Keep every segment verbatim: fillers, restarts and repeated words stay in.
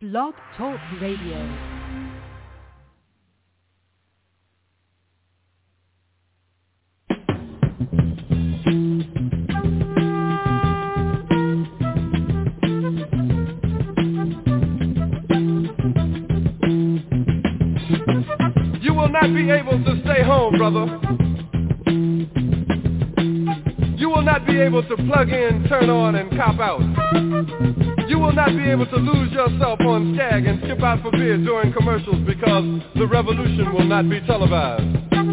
Blog Talk Radio. You will not be able to stay home, brother. You will not be able to plug in, turn on, and cop out. You will not be able to lose yourself on Skag and skip out for beer during commercials because the revolution will not be televised.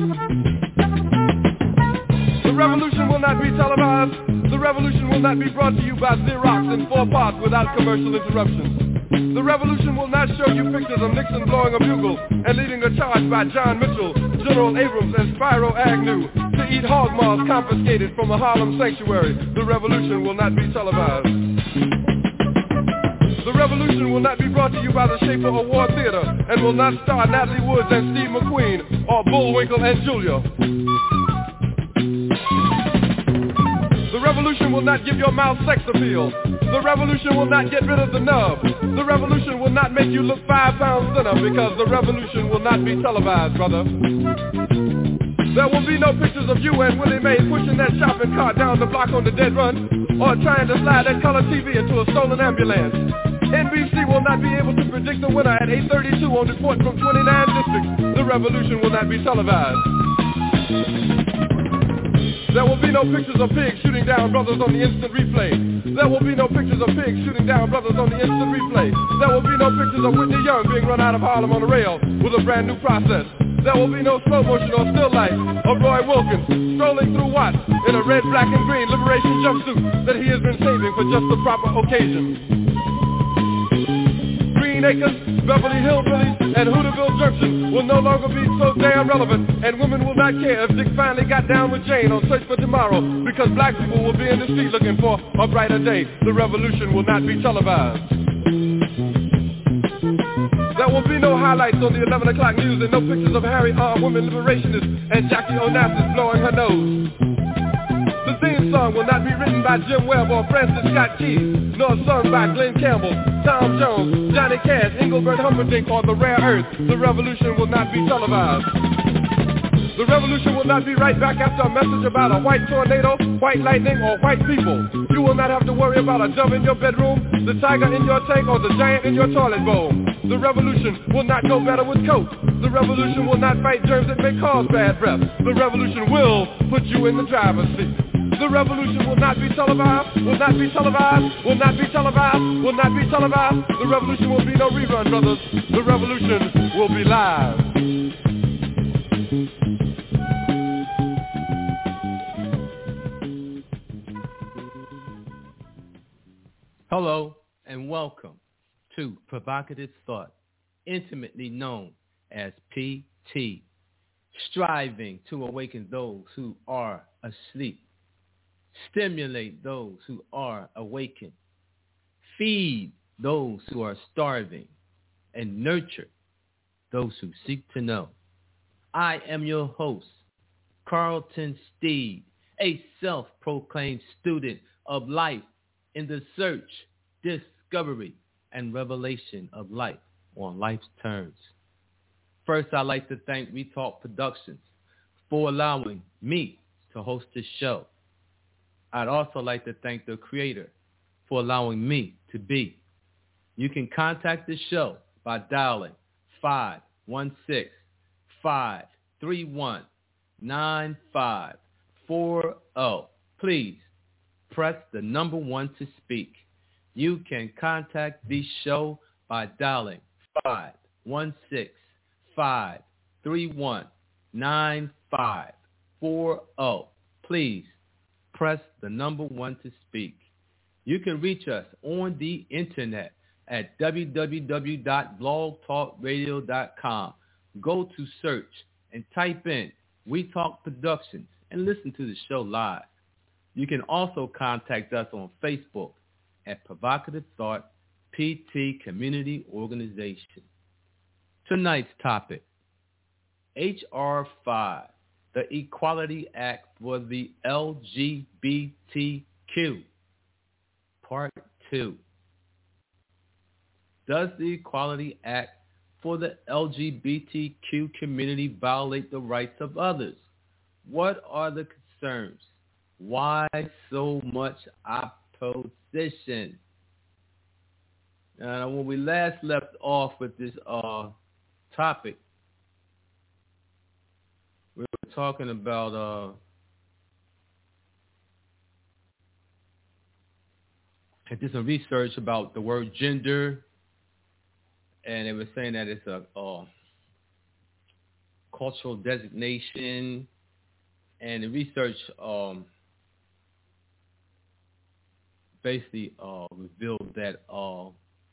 The revolution will not be televised. The revolution will not be brought to you by Xerox in four parts without commercial interruptions. The revolution will not show you pictures of Nixon blowing a bugle and leading a charge by John Mitchell, General Abrams, and Spyro Agnew to eat hog maws confiscated from a Harlem sanctuary. The revolution will not be televised. The revolution will not be brought to you by the Schaefer Award Theater and will not star Natalie Woods and Steve McQueen or Bullwinkle and Julia. The revolution will not give your mouth sex appeal. The revolution will not get rid of the nub. The revolution will not make you look five pounds thinner because the revolution will not be televised, brother. There will be no pictures of you and Willie Mae pushing that shopping cart down the block on the dead run or trying to slide that color T V into a stolen ambulance. N B C will not be able to predict the winner at eight thirty-two on report from twenty-nine districts. The revolution will not be televised. There will be no pictures of pigs shooting down brothers on the instant replay. There will be no pictures of pigs shooting down brothers on the instant replay. There will be no pictures of Whitney Young being run out of Harlem on a rail with a brand new process. There will be no slow motion or still life of Roy Wilkins strolling through Watts in a red, black, and green liberation jumpsuit that he has been saving for just the proper occasion. Green Acres, Beverly Hillbillies, and Hooterville Junction will no longer be so damn relevant, and women will not care if Dick finally got down with Jane on Search for Tomorrow, because black people will be in the street looking for a brighter day. The revolution will not be televised. There will be no highlights on the eleven o'clock news and no pictures of Harry armed women liberationists and Jackie Onassis blowing her nose. The theme song will not be written by Jim Webb or Francis Scott Key, nor sung by Glenn Campbell, Tom Jones, Johnny Cash, Engelbert Humperdinck, or The Rare Earth. The revolution will not be televised. The revolution will not be right back after a message about a white tornado, white lightning, or white people. You will not have to worry about a dove in your bedroom, the tiger in your tank, or the giant in your toilet bowl. The revolution will not go better with Coke. The revolution will not fight germs that may cause bad breath. The revolution will put you in the driver's seat. The revolution will not be televised, will not be televised, will not be televised, will not be televised. The revolution will be no rerun, brothers. The revolution will be live. Hello and welcome to Provocative Thought, intimately known as P T, striving to awaken those who are asleep, stimulate those who are awakened, feed those who are starving, and nurture those who seek to know. I am your host, Carlton Steed, a self-proclaimed student of life in the search, discovery, and revelation of life on life's terms. First, I'd like to thank We Talk Productions for allowing me to host this show. I'd also like to thank the creator for allowing me to be. You can contact the show by dialing five one six, five three one, nine five four zero. Please press the number one to speak. You can contact the show by dialing five one six, five three one, nine five four zero. Please press the number one to speak. You can reach us on the internet at w w w dot blog talk radio dot com. Go to search and type in We Talk Productions and listen to the show live. You can also contact us on Facebook at Provocative Thought P T Community Organization. Tonight's topic, H R five, the Equality Act for the L G B T Q, Part two. Does the Equality Act for the L G B T Q community violate the rights of others? What are the concerns? Why so much opposition? Uh, when we last left off with this uh, topic, we were talking about uh, I did some research about the word gender, and it was saying that it's a uh, cultural designation, and the research um, basically uh, revealed that uh,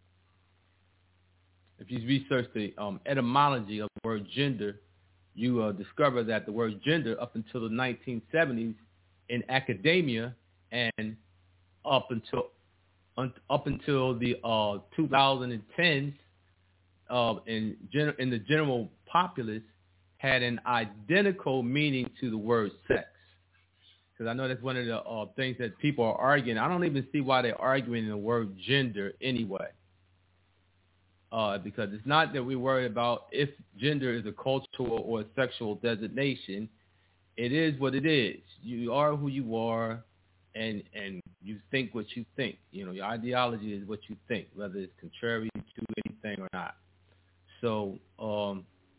if you research the um, etymology of the word gender, you uh, discover that the word gender up until the nineteen seventies in academia and up until un, up until the uh, twenty tens uh, in, gen, in the general populace had an identical meaning to the word sex. Because I know that's one of the uh, things that people are arguing. I don't even see why they're arguing the word gender anyway. Uh, because it's not that we're worried about if gender is a cultural or a sexual designation. It is what it is. You are who you are, and and you think what you think. You know, your ideology is what you think, whether it's contrary to anything or not. So um,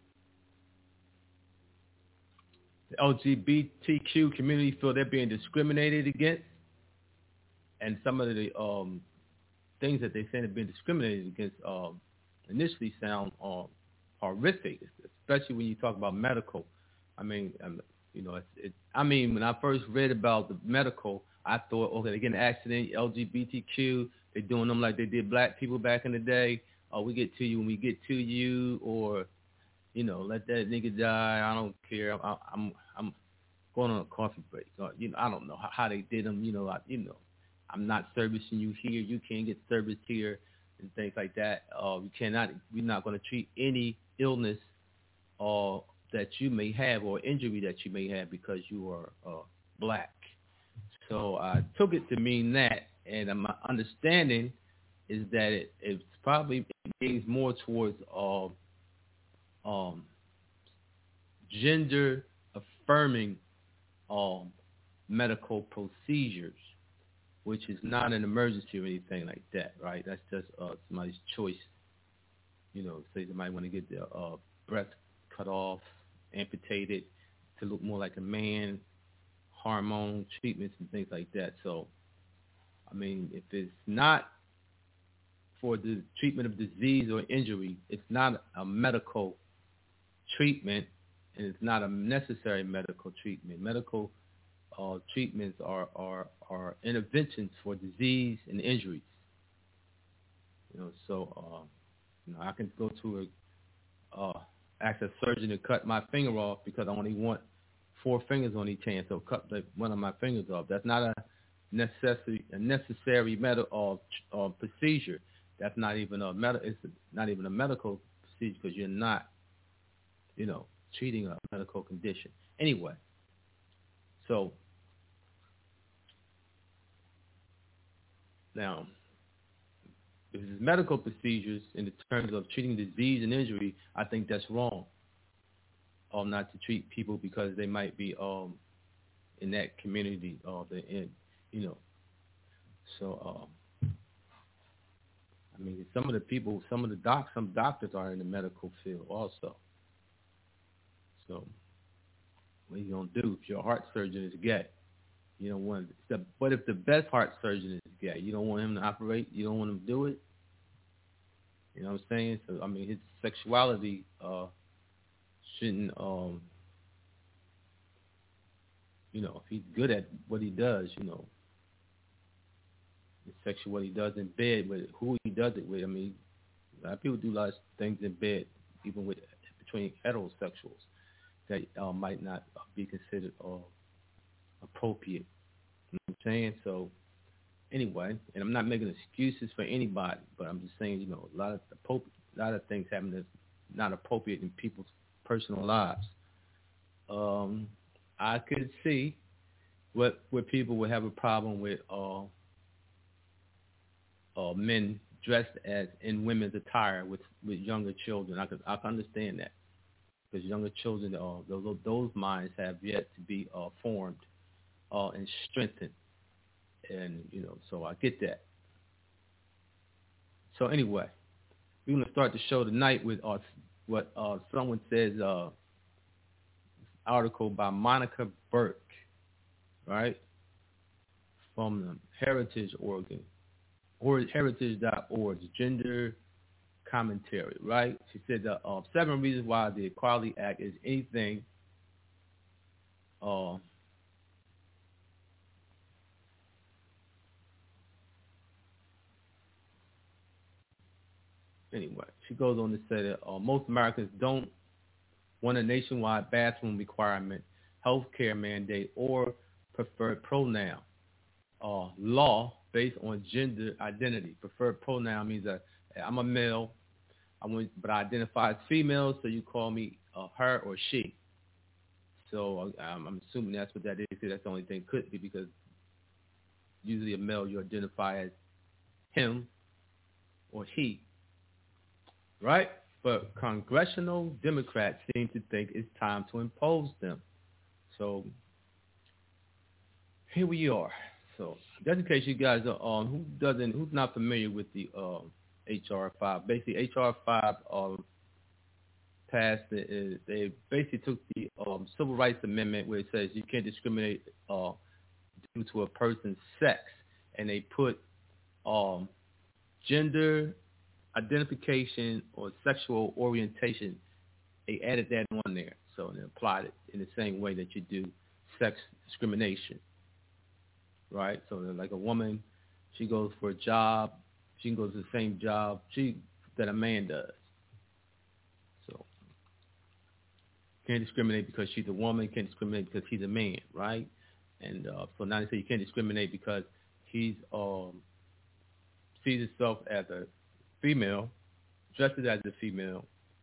the L G B T Q community feel they're being discriminated against, and some of the um, things that they say they're being discriminated against um, initially sound uh, horrific, especially when you talk about medical. I mean, um, you know, it's, it, I mean, when I first read about the medical, I thought, okay, they get an accident, L G B T Q, they're doing them like they did black people back in the day. Oh, we get to you when we get to you, or, you know, let that nigga die. I don't care. I, I'm I'm going on a coffee break. Or, you know, I don't know how, how they did them. You know, I, you know, I'm not servicing you here. You can't get serviced here. And things like that. Uh, we cannot, we're not going to treat any illness uh, that you may have or injury that you may have because you are uh, black. So I took it to mean that, and my understanding is that it, it's probably it means more towards uh, um, gender affirming um, medical procedures, which is not an emergency or anything like that, right? That's just uh, somebody's choice. You know, say somebody want to get their uh, breast cut off, amputated to look more like a man, hormone treatments and things like that. So, I mean, if it's not for the treatment of disease or injury, it's not a medical treatment, and it's not a necessary medical treatment. Medical Uh, treatments are, are are interventions for disease and injuries. You know, so uh, you know, I can go to a uh, ask a surgeon to cut my finger off because I only want four fingers on each hand, so cut the, one of my fingers off. That's not a necessary a necessary medical uh, uh, procedure. That's not even a med- It's not even a medical procedure because you're not, you know, treating a medical condition. Anyway, so. Now, if it's medical procedures in the terms of treating disease and injury, I think that's wrong. Um, not to treat people because they might be um in that community or the in, you know. So, um, I mean, some of the people, some of the docs, some doctors are in the medical field also. So, what are you gonna do if your heart surgeon is gay? You don't want the, but if the best heart surgeon is gay, you don't want him to operate. You don't want him to do it. You know what I'm saying? So I mean, his sexuality uh, shouldn't. Um, you know, if he's good at what he does, you know, his sexual what he does in bed with who he does it with. I mean, a lot of people do a lot of things in bed, even with between heterosexuals, that uh, might not be considered. Uh, appropriate. You know what I'm saying? So anyway, and I'm not making excuses for anybody, but I'm just saying, you know, a lot of a lot of things happen that's not appropriate in people's personal lives. Um, I could see what where people would have a problem with uh, uh, men dressed as in women's attire with, with younger children. I can I can understand that because younger children, uh, those those minds have yet to be uh, formed uh, and strengthened, and you know, so I get that. So anyway, we're gonna start the show tonight with uh, what uh, someone says. Uh, article by Monica Burke, right, from the Heritage Organ, or heritage dot org, gender commentary, right? She said the uh, seven reasons why the Equality Act is anything uh, anyway, she goes on to say that uh, most Americans don't want a nationwide bathroom requirement, health care mandate, or preferred pronoun uh, law based on gender identity. Preferred pronoun means that I'm a male, I want, but I identify as female, so you call me uh, her or she. So um, I'm assuming that's what that is. That's the only thing it could be, because usually a male you identify as him or he, right? But congressional Democrats seem to think it's time to impose them. So here we are. So just in case you guys are um, who doesn't, who's not familiar with the uh, H R five, basically H R five uh, passed. It, they basically took the um, Civil Rights Amendment where it says you can't discriminate uh, due to a person's sex, and they put um, gender identification or sexual orientation. They added that on there, so they applied it in the same way that you do sex discrimination, right? So like a woman, she goes for a job, she can go to the same job she that a man does. So can't discriminate because she's a woman, can't discriminate because he's a man, right? And uh, so now they say you can't discriminate because he's um, sees himself as a female, dresses as a female,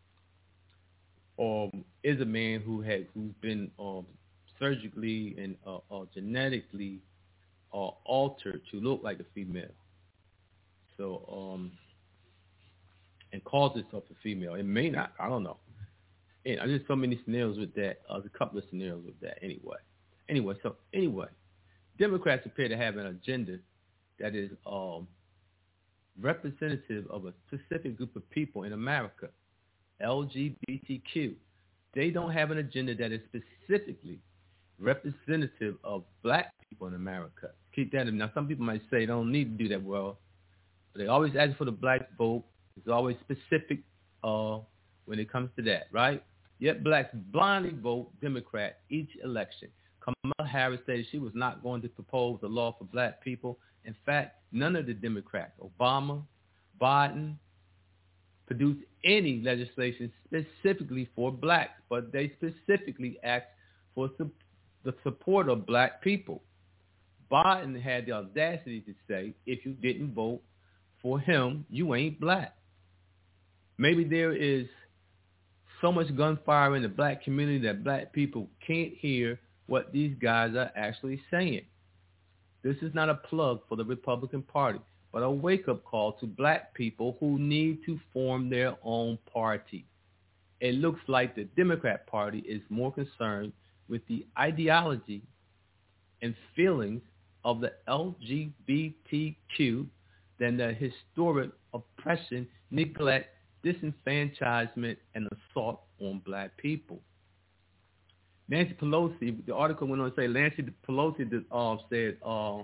or um, is a man who has who's been um, surgically and uh, uh, genetically uh, altered to look like a female. So um, and calls itself a female. It may not. I don't know. And there's so many scenarios with that. Uh, there's a couple of scenarios with that. Anyway, anyway. So anyway, Democrats appear to have an agenda that is um, representative of a specific group of people in America, L G B T Q. They don't have an agenda that is specifically representative of black people in America. Keep that in. Now, some people might say they don't need to do that well, but they always ask for the black vote. It's always specific uh, when it comes to that, right? Yet blacks blindly vote Democrat each election. Kamala Harris said she was not going to propose a law for black people. In fact, none of the Democrats, Obama, Biden, produced any legislation specifically for blacks, but they specifically asked for su- the support of black people. Biden had the audacity to say, if you didn't vote for him, you ain't black. Maybe there is so much gunfire in the black community that black people can't hear what these guys are actually saying. This is not a plug for the Republican Party, but a wake-up call to black people who need to form their own party. It looks like the Democrat Party is more concerned with the ideology and feelings of the L G B T Q than the historic oppression, neglect, disenfranchisement, and assault on black people. Nancy Pelosi, the article went on to say, Nancy Pelosi uh, said uh,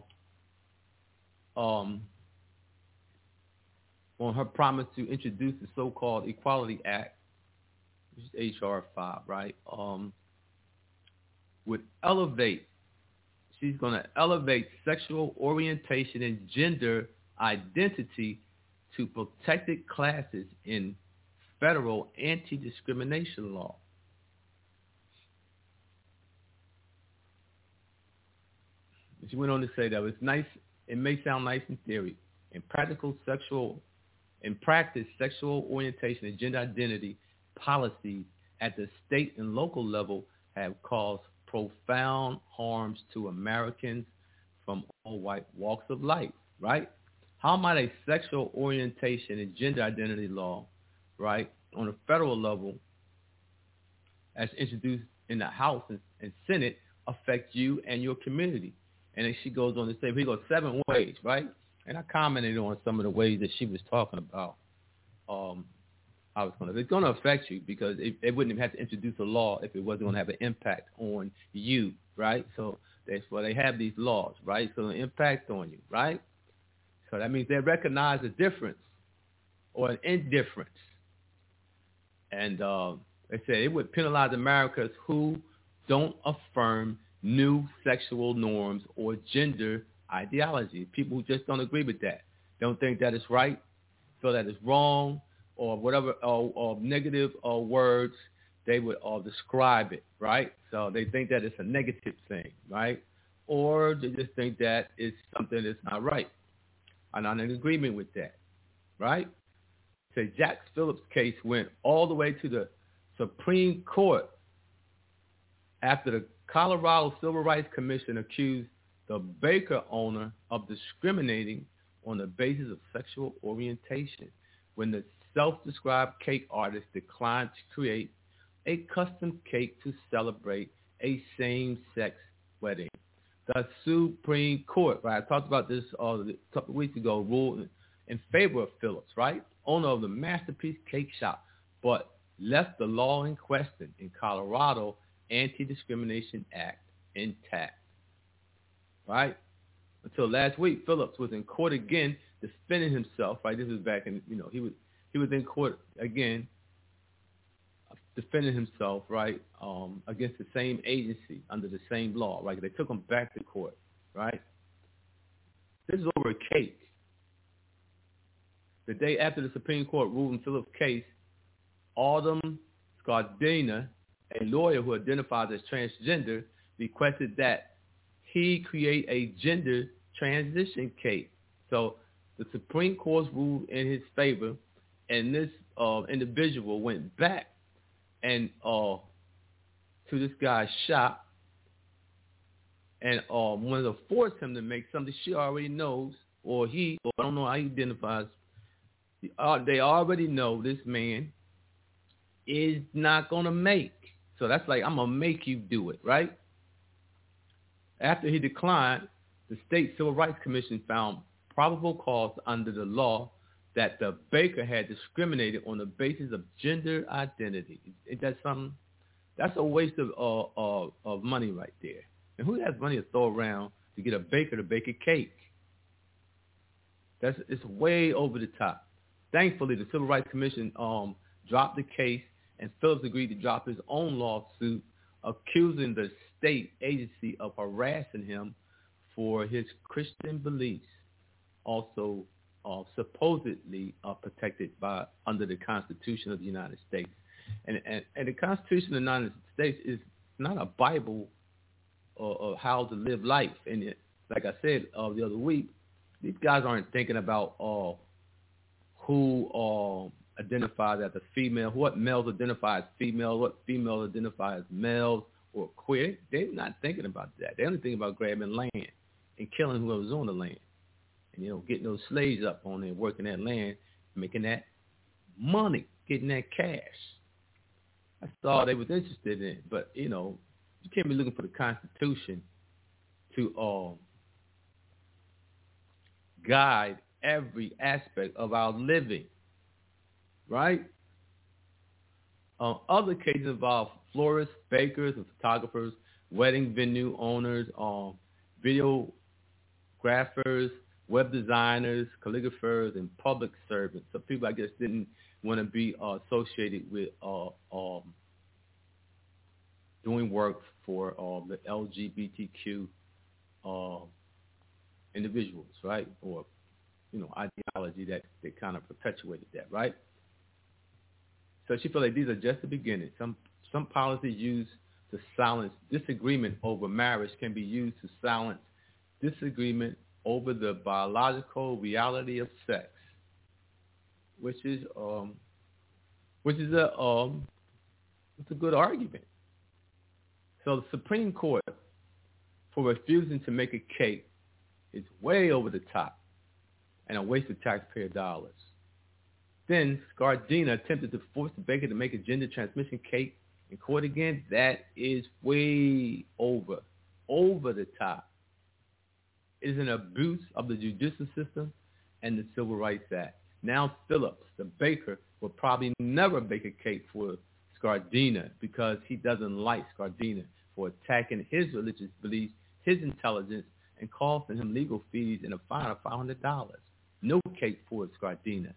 um, on her promise to introduce the so-called Equality Act, which is H R five, right, um, would elevate, she's going to elevate sexual orientation and gender identity to protected classes in federal anti-discrimination law. She went on to say that it's nice, it may sound nice in theory. In practical sexual, in practice, sexual orientation and gender identity policies at the state and local level have caused profound harms to Americans from all white walks of life, right? How might a sexual orientation and gender identity law, right, on a federal level, as introduced in the House and, and Senate, affect you and your community? And then she goes on to say, we go seven ways, right? And I commented on some of the ways that she was talking about. Um, I was going to, it's going to affect you because it, it wouldn't have had to introduce a law if it wasn't going to have an impact on you, right? So that's why they have these laws, right? So the impact on you, right? So that means they recognize a difference or an indifference. And uh, they said it would penalize Americans who don't affirm new sexual norms or gender ideology. People who just don't agree with that, don't think that is right, feel that is wrong, or whatever, or, or negative or words, they would all describe it, right? So they think that it's a negative thing, right? Or they just think that it's something that's not right. I'm not in agreement with that, right? So Jack Phillips' case went all the way to the Supreme Court after the Colorado Civil Rights Commission accused the baker owner of discriminating on the basis of sexual orientation when the self-described cake artist declined to create a custom cake to celebrate a same-sex wedding. The Supreme Court, right, I talked about this uh, a couple of weeks ago, ruled in favor of Phillips, right, owner of the Masterpiece Cake Shop, but left the law in question in Colorado Anti-Discrimination Act intact, right? Until last week, Phillips was in court again defending himself, right? This was back in, you know, he was he was in court again defending himself, right, um, against the same agency under the same law, right? They took him back to court, right? This is over a cake. The day after the Supreme Court ruled in Phillips' case, Autumn Scardina, a lawyer who identifies as transgender, requested that he create a gender transition cake. So the Supreme Court ruled in his favor, and this uh, individual went back and uh, to this guy's shop and uh, wanted to force him to make something she already knows, or he, or I don't know how he identifies. Uh, they already know this man is not going to make. So that's like, I'm going to make you do it, right? After he declined, the State Civil Rights Commission found probable cause under the law that the baker had discriminated on the basis of gender identity. Is that something? That's a waste of uh, uh, of money right there. And who has money to throw around to get a baker to bake a cake? That's it's way over the top. Thankfully, the Civil Rights Commission um, dropped the case, and Phillips agreed to drop his own lawsuit accusing the state agency of harassing him for his Christian beliefs, also uh, supposedly uh, protected by under the Constitution of the United States. And, and, and the Constitution of the United States is not a Bible of, of how to live life. And it, like I said uh, the other week, these guys aren't thinking about uh, who uh, identifies as a female, what males identify as female, what females identify as males or queer. They're not thinking about that. They're only thinking about grabbing land and killing whoever's on the land. And, you know, getting those slaves up on there, working that land, making that money, getting that cash. That's all they was interested in. But, you know, you can't be looking for the Constitution to um, guide every aspect of our living, right? Um, other cases involve florists, bakers, and photographers, wedding venue owners, um, videographers, web designers, calligraphers, and public servants. So people, I guess, didn't want to be uh, associated with uh, um, doing work for uh, the L G B T Q uh, individuals, right? Or, you know, ideology that, that kind of perpetuated that, right? So she felt like these are just the beginning. Some some policies used to silence disagreement over marriage can be used to silence disagreement over the biological reality of sex, which is um, which is a um, it's a good argument. So the Supreme Court, for refusing to make a cake, is way over the top. and a waste of taxpayer dollars. Then Scardina attempted to force the baker to make a gender transmission cake in court again. That is way over, over the top. It is an abuse of the judicial system and the Civil Rights Act. Now Phillips, the baker, will probably never bake a cake for Scardina because he doesn't like Scardina for attacking his religious beliefs, his intelligence, and costing him legal fees and a fine of five hundred dollars. No cake for Scardina.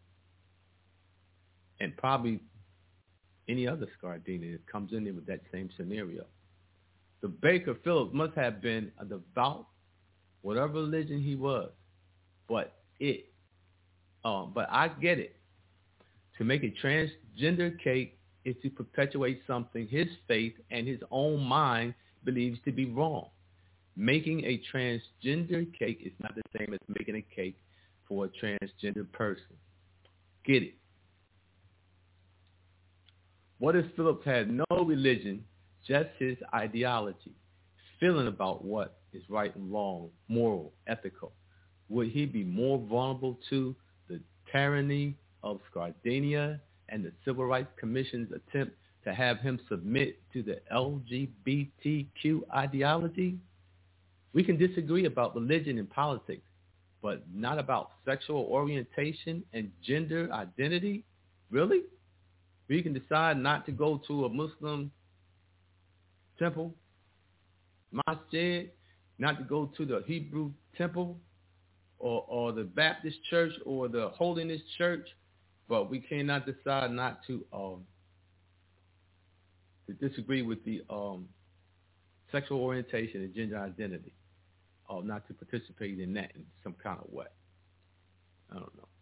And probably any other Scardina that comes in there with that same scenario. The baker, Phillips, must have been a devout, whatever religion he was, but it, um, but I get it. To make a transgender cake is to perpetuate something his faith and his own mind believes to be wrong. Making a transgender cake is not the same as making a cake for a transgender person. Get it? What if Phillips had no religion, just his ideology, feeling about what is right and wrong, moral, ethical? Would he be more vulnerable to the tyranny of Scardina and the Civil Rights Commission's attempt to have him submit to the L G B T Q ideology? We can disagree about religion and politics, but not about sexual orientation and gender identity? Really? We can decide not to go to a Muslim temple, masjid, not to go to the Hebrew temple or, or the Baptist church or the Holiness church, but we cannot decide not to um, to disagree with the um, sexual orientation and gender identity, or not to participate in that in some kind of way. I don't know.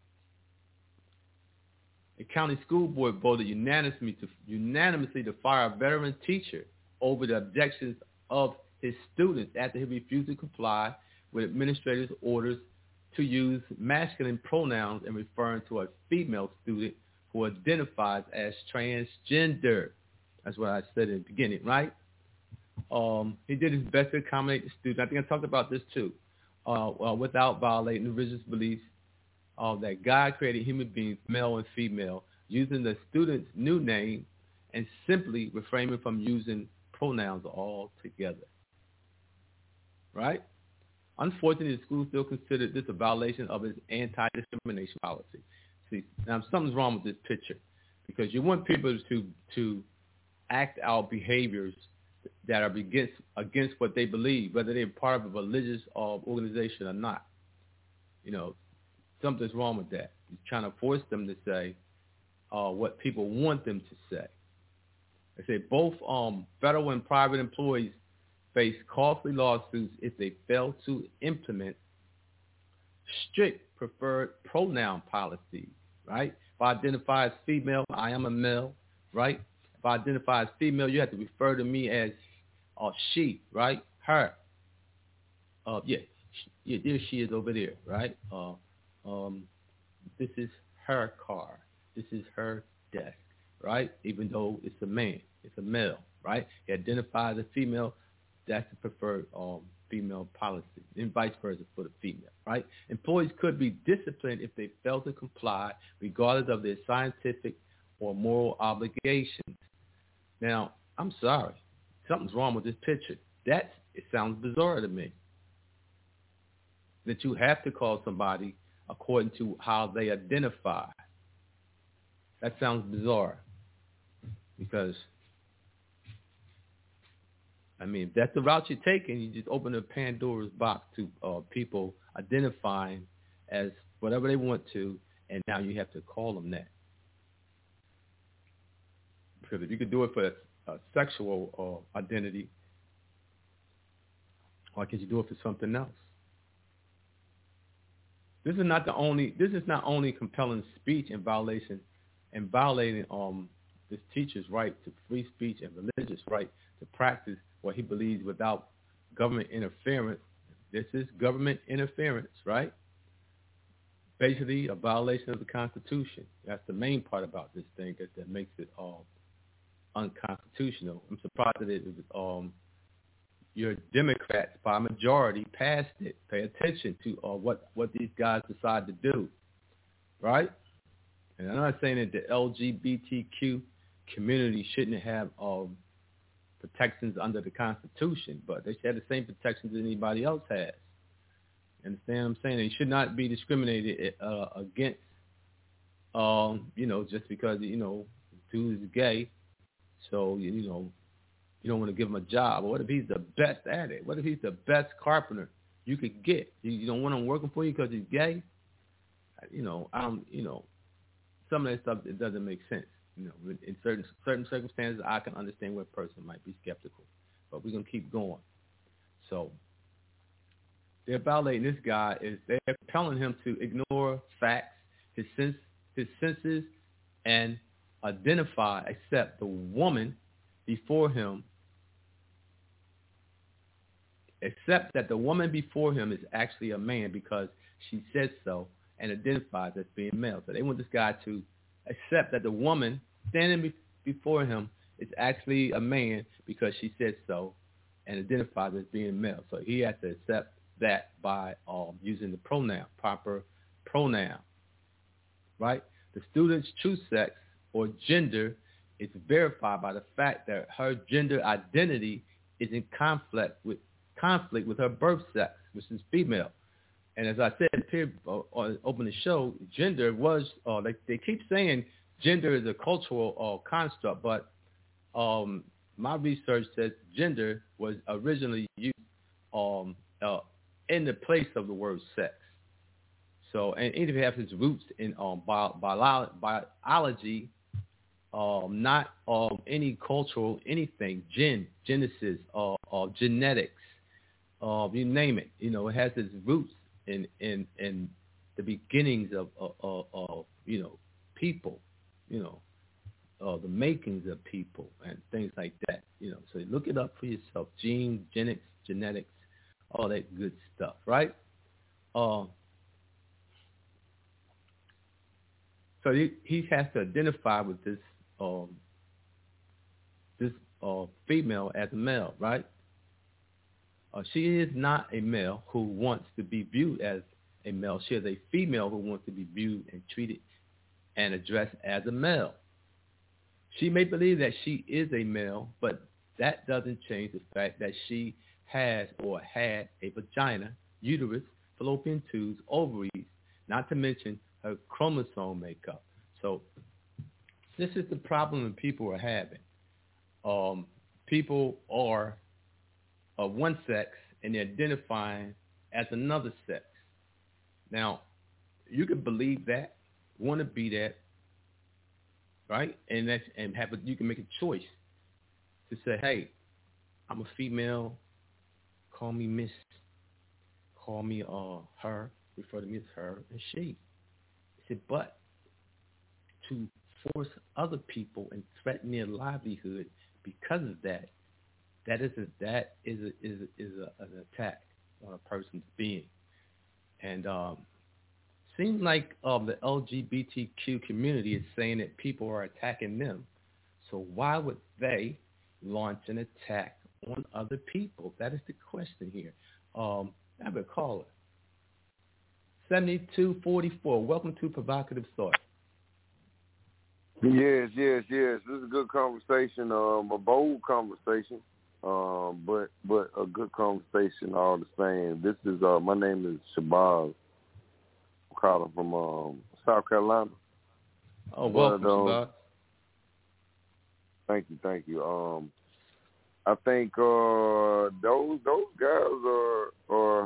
The county school board voted unanimously to, unanimously to fire a veteran teacher over the objections of his students after he refused to comply with administrators' orders to use masculine pronouns in referring to a female student who identifies as transgender. That's what I said in the beginning, right? Um, he did his best to accommodate the student. I think I talked about this too, uh, uh, without violating the religious beliefs Uh, that God created human beings, male and female, using the student's new name and simply refraining from using pronouns altogether. Right? Unfortunately, the school still considered this a violation of its anti-discrimination policy. See, now something's wrong with this picture because you want people to to act out behaviors that are against against what they believe, whether they're part of a religious uh, organization or not. You know, something's wrong with that. He's trying to force them to say uh, what people want them to say. They say both um, federal and private employees face costly lawsuits if they fail to implement strict preferred pronoun policies, right? If I identify as female, I am a male, right? If I identify as female, you have to refer to me as uh, she, right? Her. Uh, yeah, she, yeah, there she is over there, right? Uh, Um, this is her car. This is her desk, right? Even though it's a man, it's a male, right? He identifies as female. That's the preferred um, female policy, and vice versa for the female, right? Employees could be disciplined if they fail to comply, regardless of their scientific or moral obligations. Now, I'm sorry, something's wrong with this picture. That it sounds bizarre to me. That you have to call somebody according to how they identify. That sounds bizarre because, I mean, if that's the route you're taking, you just open a Pandora's box to uh, people identifying as whatever they want to, and now you have to call them that. Because if you could do it for a, a sexual uh, identity, why can't you do it for something else? This is not the only. This is not only compelling speech in violation, and violating um this teacher's right to free speech and religious right to practice what he believes without government interference. This is government interference, right? Basically, a violation of the Constitution. That's the main part about this thing that, that makes it um unconstitutional. I'm surprised that it was um your Democrats by majority passed it. Pay attention to uh, what, what these guys decide to do, right? And I'm not saying that the L G B T Q community shouldn't have um, protections under the Constitution, but they should have the same protections that anybody else has. Understand what I'm saying? They should not be discriminated uh, against, um, you know, just because, you know, dude is gay, so, you, you know, you don't want to give him a job. What if he's the best at it? What if he's the best carpenter you could get? You, you don't want him working for you because he's gay? You know, I don't, you know, some of that stuff, it doesn't make sense. You know, in certain certain circumstances, I can understand where a person might be skeptical, but we're gonna keep going. So they're violating this guy. Is they're compelling him to ignore facts, his sense, his senses, and identify, accept the woman before him, accept that the woman before him is actually a man because she says so and identifies as being male. So they want this guy to accept that the woman standing be- before him is actually a man because she said so and identifies as being male. So he has to accept that by um, using the pronoun, proper pronoun, right? The student's true sex or gender is verified by the fact that her gender identity is in conflict with conflict with her birth sex, which is female. And as I said, here, uh, open the show, gender was, uh, they, they keep saying gender is a cultural uh, construct, but um, my research says gender was originally used um, uh, in the place of the word sex. So, and it has its roots in um, bio, bio, biology, um, not um, any cultural anything, gen, genesis, uh, uh, genetics, uh, you name it. You know, it has its roots in in in the beginnings of of, of you know people, you know, uh, the makings of people and things like that. You know, so look it up for yourself. Gene, genetics, genetics, all that good stuff, right? Uh, so he, he has to identify with this um, this uh, female as a male, right? Uh, she is not a male who wants to be viewed as a male. She is a female who wants to be viewed and treated and addressed as a male. She may believe that she is a male, but that doesn't change the fact that she has or had a vagina, uterus, fallopian tubes, ovaries, not to mention her chromosome makeup. So this is the problem that people are having. Um, people are of one sex and they're identifying as another sex. Now, you can believe that, want to be that, right? And that's and have a, you can make a choice to say, hey, I'm a female. Call me Miss. Call me uh her. Refer to me as her and she. I said, but to force other people and threaten their livelihood because of that, that is a, that is a, is a, is a, an attack on a person's being. And um, seems like um, the L G B T Q community is saying that people are attacking them. So why would they launch an attack on other people? That is the question here. Um, I have a caller. seventy-two forty-four. Welcome to Provocative Thought. Yes, yes, yes. This is a good conversation, um, a bold conversation, um, but but a good conversation all the same. This is uh, my name is Shabazz. I'm calling from um, South Carolina. Oh, welcome, but, um, Shabazz. Thank you, thank you. Um, I think uh, those those guys are are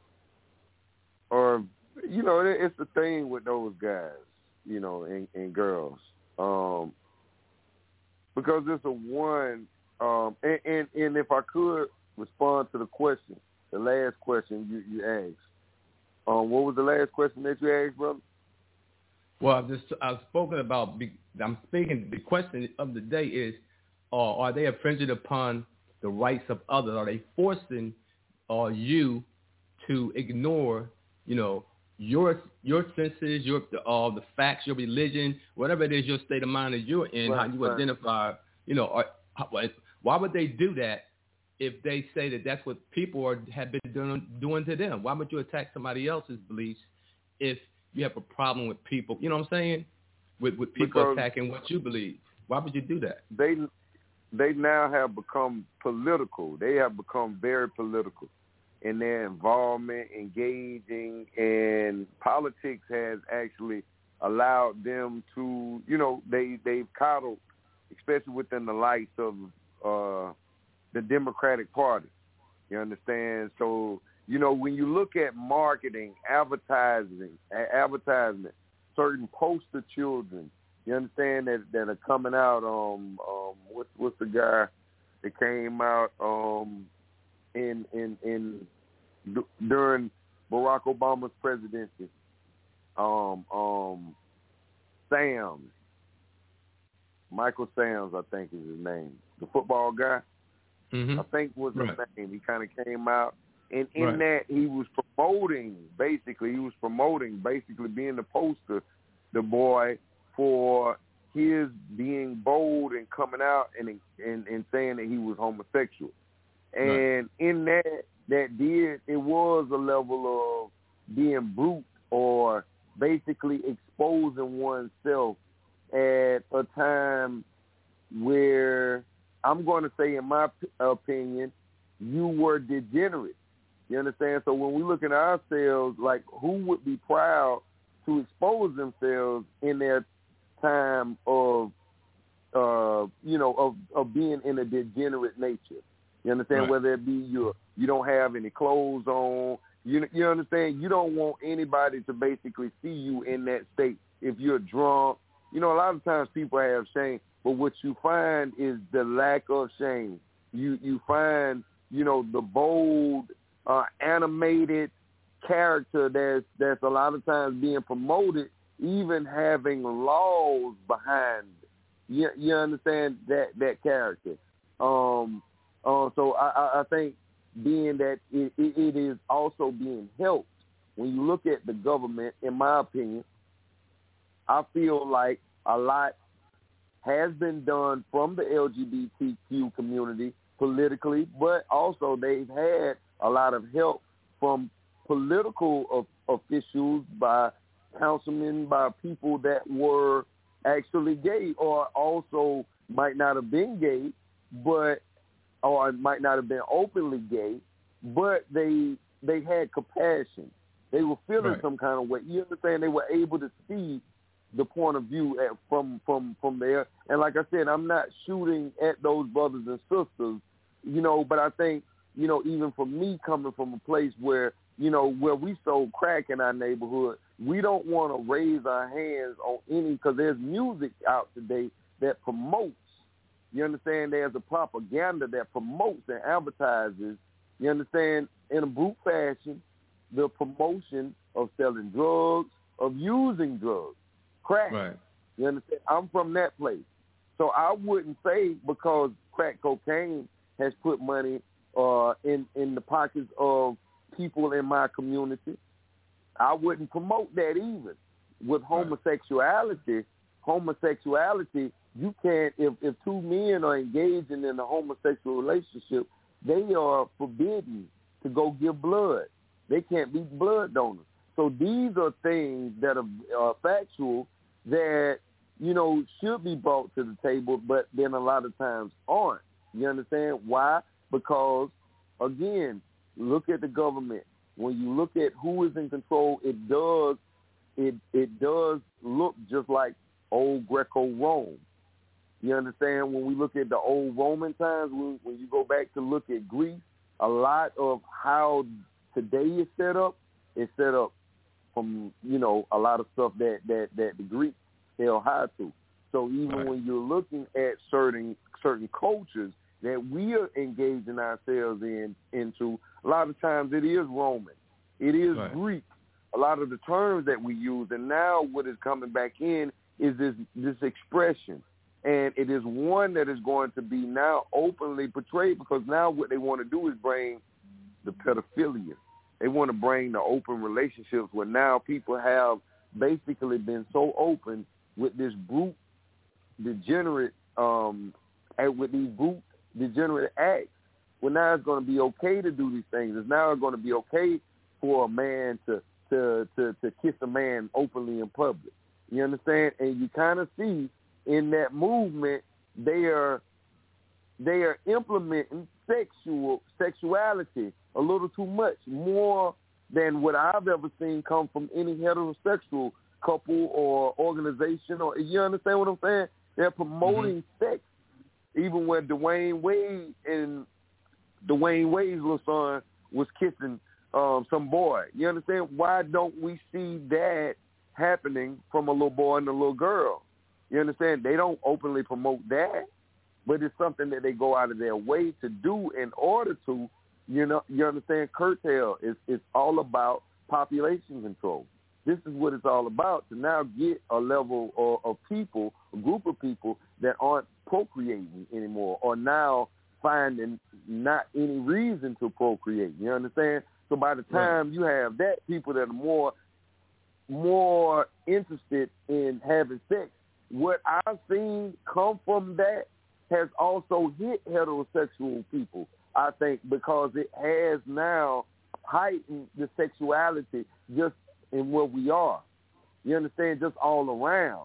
are you know it's the thing with those guys, you know, and, and girls. Um, because it's a one, um, and, and, and if I could respond to the question, the last question you, you asked, um, what was the last question that you asked, brother? Well, I've just I've spoken about. I'm speaking. The question of the day is: uh, are they infringing upon the rights of others? Are they forcing uh, you to ignore, you know, your your senses, your uh, the facts, your religion, whatever it is, your state of mind that you're in, right, how you right. identify, you know, are, how, why would they do that if they say that that's what people are have been doing, doing to them? Why would you attack somebody else's beliefs if you have a problem with people? You know what I'm saying? With with people Because attacking what you believe. Why would you do that? They they now have become political. They have become very political in their involvement, engaging, and politics has actually allowed them to, you know, they, they've coddled, especially within the likes of uh, the Democratic Party. You understand? So, you know, when you look at marketing, advertising, advertisement, certain poster children, you understand that, that are coming out. Um, um, what's what's the guy that came out um, in in in during Barack Obama's presidency? Um, um, Sam, Michael Sams, I think is his name. The football guy, mm-hmm. I think was his right. name. He kind of came out, and in right. that he was promoting. Basically, he was promoting basically being the poster, the boy, for his being bold and coming out and and, and saying that he was homosexual. And right. in that, that did, it was a level of being brute or basically exposing oneself at a time where, I'm going to say in my opinion, you were degenerate. You understand? So when we look at ourselves, like, who would be proud to expose themselves in their time of, uh, you know, of, of being in a degenerate nature? You understand? Right. Whether it be you, you don't have any clothes on. You you understand? You don't want anybody to basically see you in that state. If you're drunk, you know, a lot of times people have shame, but what you find is the lack of shame. You you find, you know, the bold, uh, animated character that's that's a lot of times being promoted, even having laws behind it. You, you understand that that character. Um, uh, so I, I think being that it, it, it is also being helped. When you look at the government, in my opinion, I feel like a lot has been done from the L G B T Q community politically, but also they've had a lot of help from political of, officials, by councilmen, by people that were actually gay or also might not have been gay, but or might not have been openly gay, but they they had compassion. They were feeling right. some kind of way. You understand? They were able to see the point of view at, from from from there. And like I said, I'm not shooting at those brothers and sisters, you know, but I think, you know, even for me coming from a place where, you know, where we sold crack in our neighborhood, we don't want to raise our hands on any, because there's music out today that promotes. You understand? There's a propaganda that promotes and advertises, you understand, in a brute fashion, the promotion of selling drugs, of using drugs, crack. Right. You understand? I'm from that place. So I wouldn't say because crack cocaine has put money uh, in, in the pockets of people in my community, I wouldn't promote that either. With homosexuality, homosexuality, you can't, if, if two men are engaging in a homosexual relationship, they are forbidden to go give blood. They can't be blood donors. So these are things that are uh, factual that, you know, should be brought to the table, but then a lot of times aren't. You understand why? Because, again, look at the government. When you look at who is in control, it does it it does look just like old Greco-Rome. You understand? When we look at the old Roman times, when, when you go back to look at Greece, a lot of how today is set up is set up from, you know, a lot of stuff that, that, that the Greeks held high to. So even right. when you're looking at certain certain cultures that we are engaging ourselves in into, a lot of times it is Roman. It is right. Greek. A lot of the terms that we use, and now what is coming back in is this this expression. And it is one that is going to be now openly portrayed, because now what they want to do is bring the pedophilia. They want to bring the open relationships where now people have basically been so open with this brute, degenerate, um, with these brute, degenerate acts. well, now it's going to be okay to do these things. It's now going to be okay for a man to to to, to kiss a man openly in public. You understand? And you kind of see in that movement they are they are implementing sexual sexuality a little too much, more than what I've ever seen come from any heterosexual couple or organization. Or you understand what I'm saying? They're promoting mm-hmm. sex, even when Dwayne Wade and Dwayne Wade's little son was kissing um, some boy. You understand? Why don't we see that happening from a little boy and a little girl? You understand? They don't openly promote that, but it's something that they go out of their way to do in order to, you know, you understand, curtail. It's, it's all about population control. This is what it's all about, to now get a level of, of people, a group of people that aren't procreating anymore, or now finding not any reason to procreate. You understand? So by the time right. you have that, people that are more more interested in having sex, what I've seen come from that has also hit heterosexual people, I think, because it has now heightened the sexuality just in where we are. You understand? Just all around.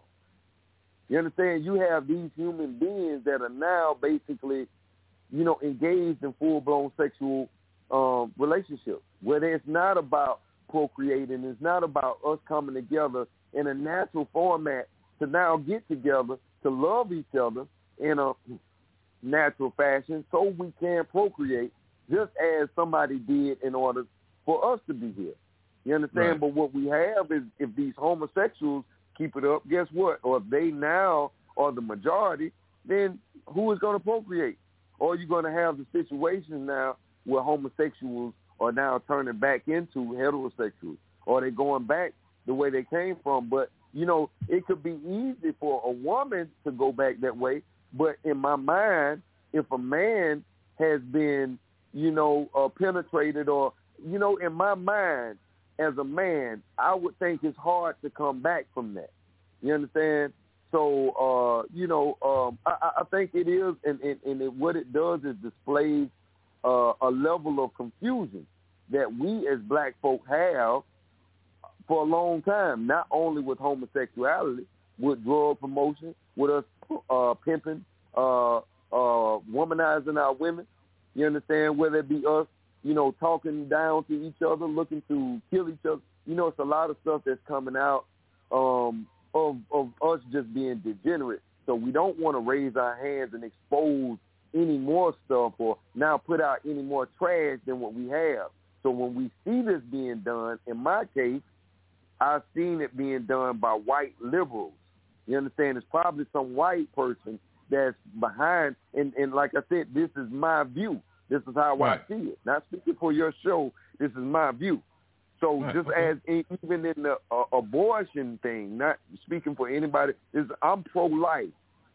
You understand? You have these human beings that are now basically, you know, engaged in full-blown sexual um, relationships, where it's not about procreating. It's not about us coming together in a natural format to now get together to love each other in a natural fashion so we can procreate, just as somebody did in order for us to be here. You understand? Right. But what we have is, if these homosexuals keep it up, guess what? Or if they now are the majority, then who is going to procreate? Or you're going to have the situation now where homosexuals are now turning back into heterosexuals, or they're going back the way they came from. But, you know, it could be easy for a woman to go back that way. But in my mind, if a man has been, you know, uh, penetrated, or, you know, in my mind, as a man, I would think it's hard to come back from that. You understand? So, uh, you know, um, I, I think it is, and, and, and it, what it does is displays uh, a level of confusion that we as black folk have for a long time, not only with homosexuality, with drug promotion, with us uh, pimping, uh, uh, womanizing our women. You understand? Whether it be us, you know, talking down to each other, looking to kill each other. You know, it's a lot of stuff that's coming out um, of, of us just being degenerate. So we don't want to raise our hands and expose any more stuff, or now put out any more trash than what we have. So when we see this being done, in my case, I've seen it being done by white liberals. You understand? It's probably some white person that's behind. And, and like I said, this is my view. This is how right. I see it. Not speaking for your show. This is my view. So right. just okay. as in, even in the uh, abortion thing, not speaking for anybody, is I'm pro-life.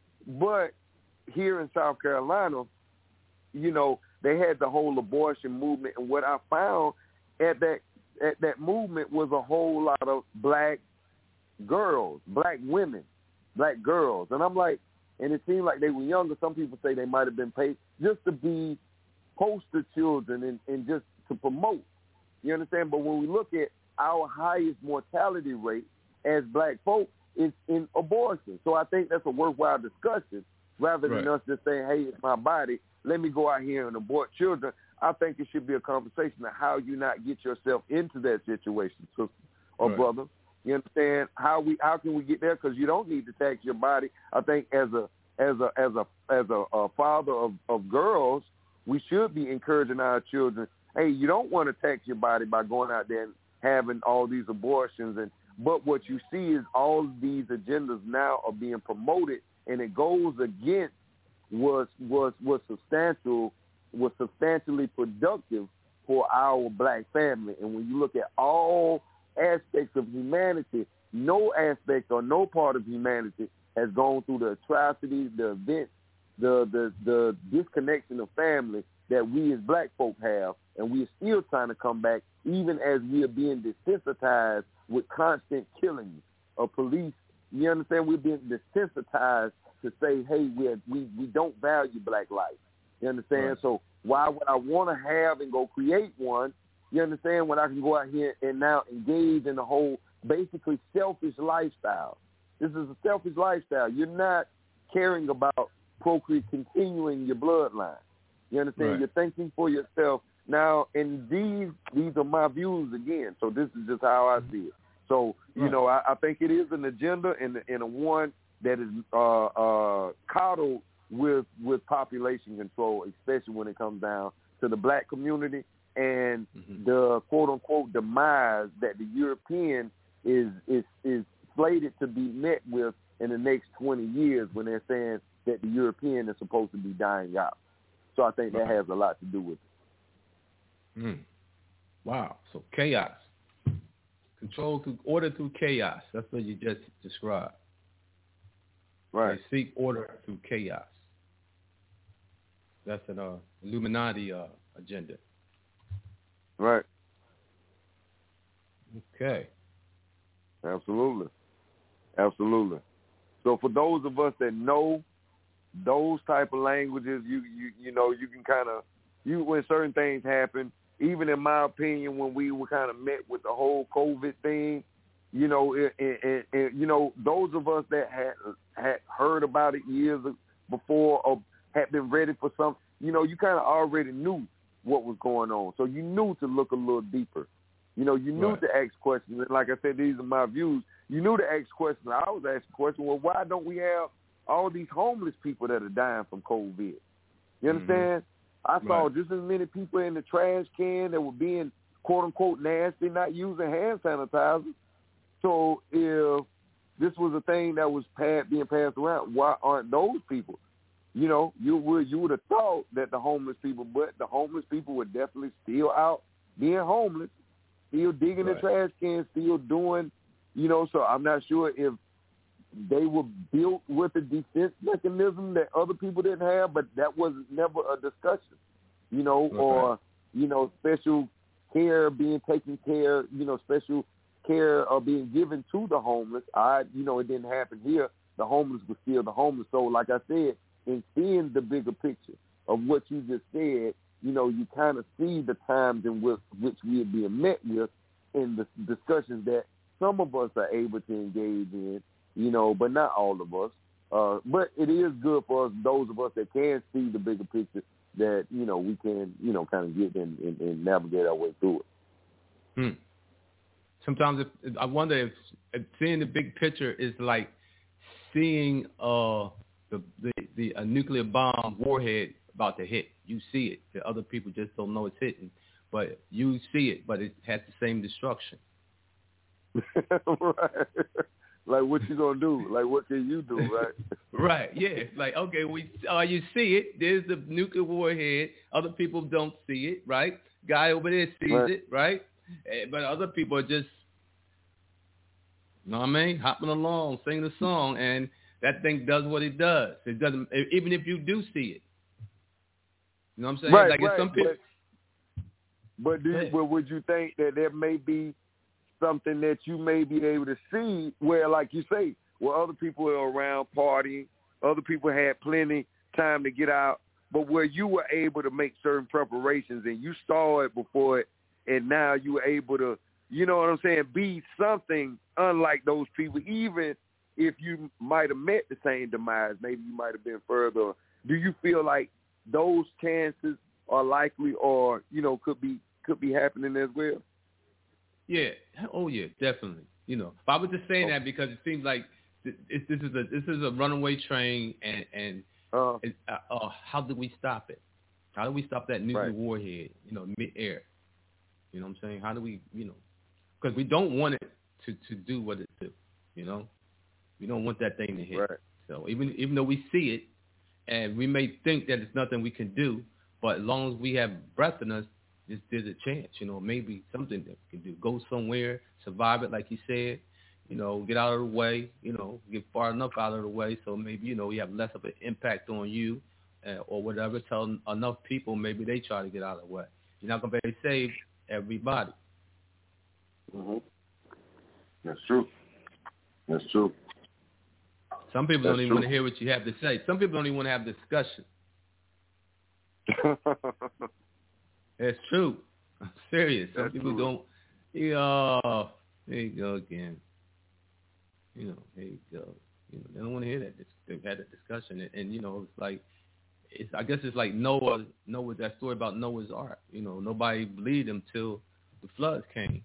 But here in South Carolina, you know, they had the whole abortion movement, and what I found at that at that movement was a whole lot of black girls, black women, black girls. And I'm like, and it seemed like they were younger. Some people say they might have been paid just to be poster children and, and just to promote. You understand? But when we look at our highest mortality rate as black folk, it's in abortion. So I think that's a worthwhile discussion rather than right. us just saying, hey, it's my body, let me go out here and abort children. I think it should be a conversation of how you not get yourself into that situation, sister or right. brother. You understand? How we how can we get there? Because you don't need to tax your body. I think as a as a as a as a, a father of, of girls, we should be encouraging our children. Hey, you don't want to tax your body by going out there and having all these abortions. And but what you see is all these agendas now are being promoted, and it goes against was was was substantial was substantially productive for our black family. And when you look at all aspects of humanity, no aspect or no part of humanity has gone through the atrocities, the events, the the the disconnection of family that we as black folk have, and we are still trying to come back, even as we are being desensitized with constant killings of police. You understand? We're being desensitized to say, hey, we we we don't value black life. You understand? Right. So why would I want to have and go create one? You understand? When I can go out here and now engage in the whole basically selfish lifestyle. This is a selfish lifestyle. You're not caring about procreate, continuing your bloodline. You understand? Right. You're thinking for yourself. Now, and these these are my views again. So this is just how I see it. So, you right. know, I, I think it is an agenda and, and a one that is uh, uh, coddled with with population control, especially when it comes down to the black community and mm-hmm. the quote-unquote demise that the European is is is slated to be met with in the next twenty years when they're saying that the European is supposed to be dying out. So I think that has a lot to do with it. Mm. Wow. So chaos. Control through order through chaos. That's what you just described. Right. They seek order through chaos. That's an uh, Illuminati uh, agenda. Right. Okay. Absolutely. Absolutely. So for those of us that know those type of languages, you you you know, you can kind of, you when certain things happen, even in my opinion, when we were kind of met with the whole COVID thing, you know, and, and, and you know, those of us that had had heard about it years before or had been ready for something, you know, you kind of already knew what was going on. So you knew to look a little deeper. You know, you knew right. to ask questions. And like I said, these are my views. You knew to ask questions. I was asking questions, well, why don't we have all these homeless people that are dying from COVID? You understand? Mm-hmm. I saw right. just as many people in the trash can that were being, quote-unquote, nasty, not using hand sanitizer. So if this was a thing that was pad, being passed around, why aren't those people? You know, you would you would have thought that the homeless people, but the homeless people were definitely still out being homeless, still digging right. the trash cans, still doing, you know, so I'm not sure if they were built with a defense mechanism that other people didn't have, but that was never a discussion, you know, okay. or, you know, special care being taken care, you know, special care of being given to the homeless. I, you know, it didn't happen here. The homeless were still the homeless. So like I said, in seeing the bigger picture of what you just said, you know, you kind of see the times in which, which we are being met with in the discussions that some of us are able to engage in, you know, but not all of us. Uh, but it is good for us, those of us that can see the bigger picture, that, you know, we can, you know, kind of get and, and, and navigate our way through it. Hmm. Sometimes if, I wonder if, if seeing the big picture is like seeing uh, the, the, the a nuclear bomb warhead about to hit. You see it. The other people just don't know it's hitting. But you see it, but it has the same destruction. Right. Like, what you gonna do? Like, what can you do, right? Right, yeah. Like, okay, we uh, you see it. There's the nuclear warhead. Other people don't see it, right? Guy over there sees right. it, right? But other people are just, you know what I mean, hopping along, singing a song, and that thing does what it does. It doesn't, even if you do see it. You know what I'm saying? Right, like right. Some people. But, but do you, well, would you think that there may be something that you may be able to see where, like you say, where other people are around partying, other people had plenty time to get out, but where you were able to make certain preparations and you saw it before it, and now you were able to, you know what I'm saying, be something unlike those people, even if you might have met the same demise, maybe you might have been further. Do you feel like those chances are likely or, you know, could be could be happening as well? Yeah. Oh, yeah, definitely. You know, but I was just saying oh. that because it seems like this, this is a this is a runaway train, and and uh, it, uh, uh, how do we stop it? How do we stop that nuclear right. warhead? You know, mid-air. You know what I'm saying? How do we, you know, because we don't want it to, to do what it do. You know, we don't want that thing to hit. Right. So even even though we see it, and we may think that it's nothing we can do, but as long as we have breath in us, just there's a chance, you know, maybe something that we can do. Go somewhere, survive it, like you said, you know, get out of the way, you know, get far enough out of the way so maybe, you know, we have less of an impact on you uh, or whatever. Tell enough people maybe they try to get out of the way. You're not going to be able to save everybody. Mm-hmm. That's true. That's true. Some people That's don't even true. want to hear what you have to say. Some people don't even want to have discussion. It's true. I'm serious. Some That's people true. don't. Yeah, there you go again. You know, there you go. You know, they don't want to hear that. They've had that discussion, and, and you know, it's like, it's. I guess it's like Noah. Noah, that story about Noah's Ark. You know, nobody believed him till the floods came.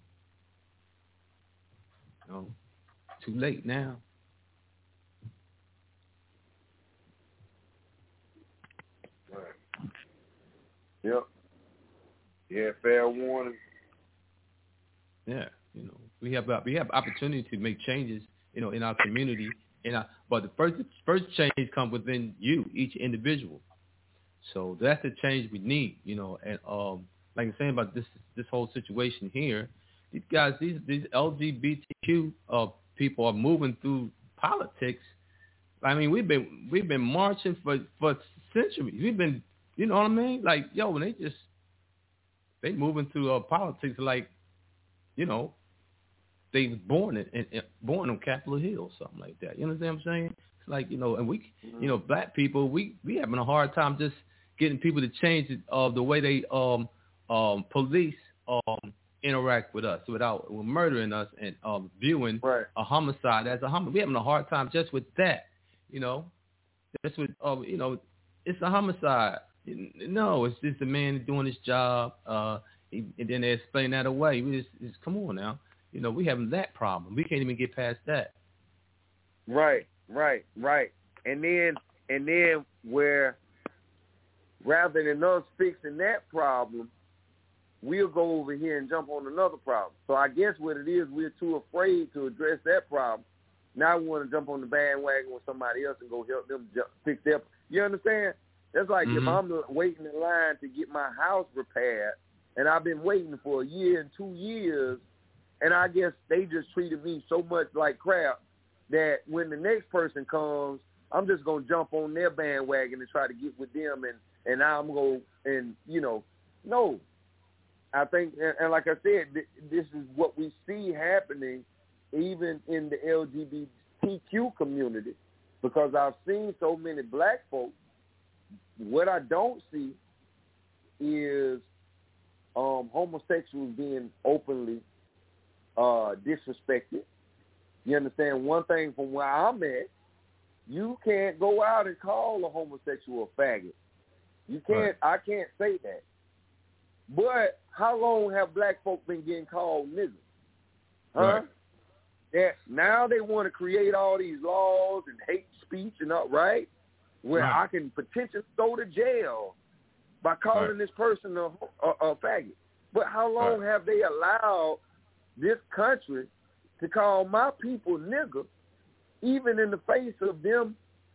You know, too late now. Right. Yep. Yeah, fair warning. Yeah, you know, we have we have opportunity to make changes, you know, in our community. In our, but the first first change comes within you, each individual. So that's the change we need, you know. And um, like I'm saying about this this whole situation here, these guys, these these L G B T Q uh, people are moving through politics. I mean, we've been we've been marching for for centuries. We've been, you know what I mean? Like, yo, when they just they moving through uh, politics like, you know, they was born in, in, in born on Capitol Hill or something like that. You understand what I'm saying? It's like, you know, and we, mm-hmm. you know, black people, we we having a hard time just getting people to change it, uh, the way they um um police um interact with us without with murdering us and um viewing right. a homicide as a homicide. We having a hard time just with that, you know. Just with um, you know, it's a homicide. No, it's just a man doing his job, uh, and then they explain that away. We just, just come on now. You know, we having that problem. We can't even get past that. Right, right, right. And then, and then where rather than us fixing that problem, we'll go over here and jump on another problem. So I guess what it is, we're too afraid to address that problem. Now we want to jump on the bandwagon with somebody else and go help them jump, fix their. You understand? That's like mm-hmm. if I'm waiting in line to get my house repaired, and I've been waiting for a year and two years, and I guess they just treated me so much like crap that when the next person comes, I'm just going to jump on their bandwagon and try to get with them, and, and I'm going to, and, you know, no. I think, and, and like I said, th- this is what we see happening even in the L G B T Q community, because I've seen so many black folks. What I don't see is um, homosexuals being openly uh, disrespected. You understand? One thing from where I'm at, you can't go out and call a homosexual a faggot. You can't. Right. I can't say that. But how long have black folk been getting called niggas? Huh? Right. That now they want to create all these laws and hate speech and all, right? Where right. I can potentially go to jail by calling right. this person a, a, a faggot. But how long right. have they allowed this country to call my people nigger, even in the face of them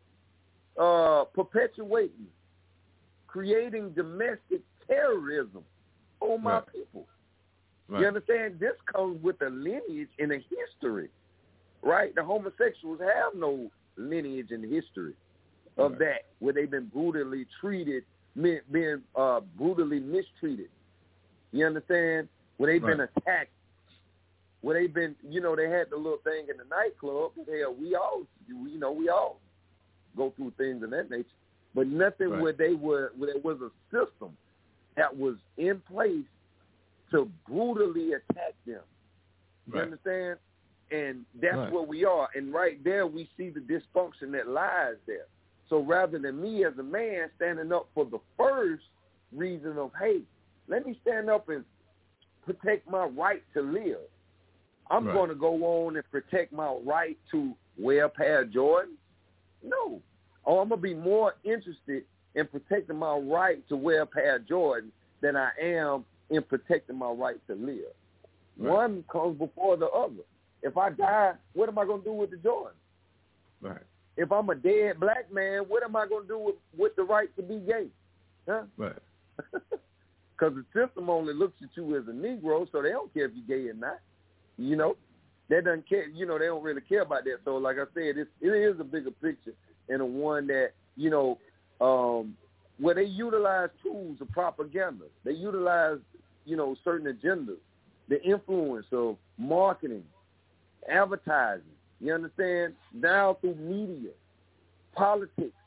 uh, perpetuating, creating domestic terrorism on my right. people? Right. You understand? This comes with a lineage and a history, right? The homosexuals have no lineage and history of right. that, where they've been brutally treated, being uh, brutally mistreated. You understand? Where they've right. been attacked, where they've been, you know, they had the little thing in the nightclub. Hell, we all, you know, we all go through things of that nature. But nothing right. where they were, where there was a system that was in place to brutally attack them. You right. understand? And that's right. where we are. And right there, we see the dysfunction that lies there. So rather than me as a man standing up for the first reason of, hey, let me stand up and protect my right to live, I'm right. going to go on and protect my right to wear a pair of Jordans? No. Or I'm going to be more interested in protecting my right to wear a pair of Jordans than I am in protecting my right to live. Right. One comes before the other. If I die, what am I going to do with the Jordans? Right. If I'm a dead black man, what am I going to do with, with the right to be gay? Huh? Right. Because the system only looks at you as a Negro, so they don't care if you're gay or not. You know, they doesn't care. You know, they don't really care about that. So, like I said, it's, it is a bigger picture and a one that, you know, um, where they utilize tools of propaganda. They utilize, you know, certain agendas, the influence of marketing, advertising, you understand, now through media, politics,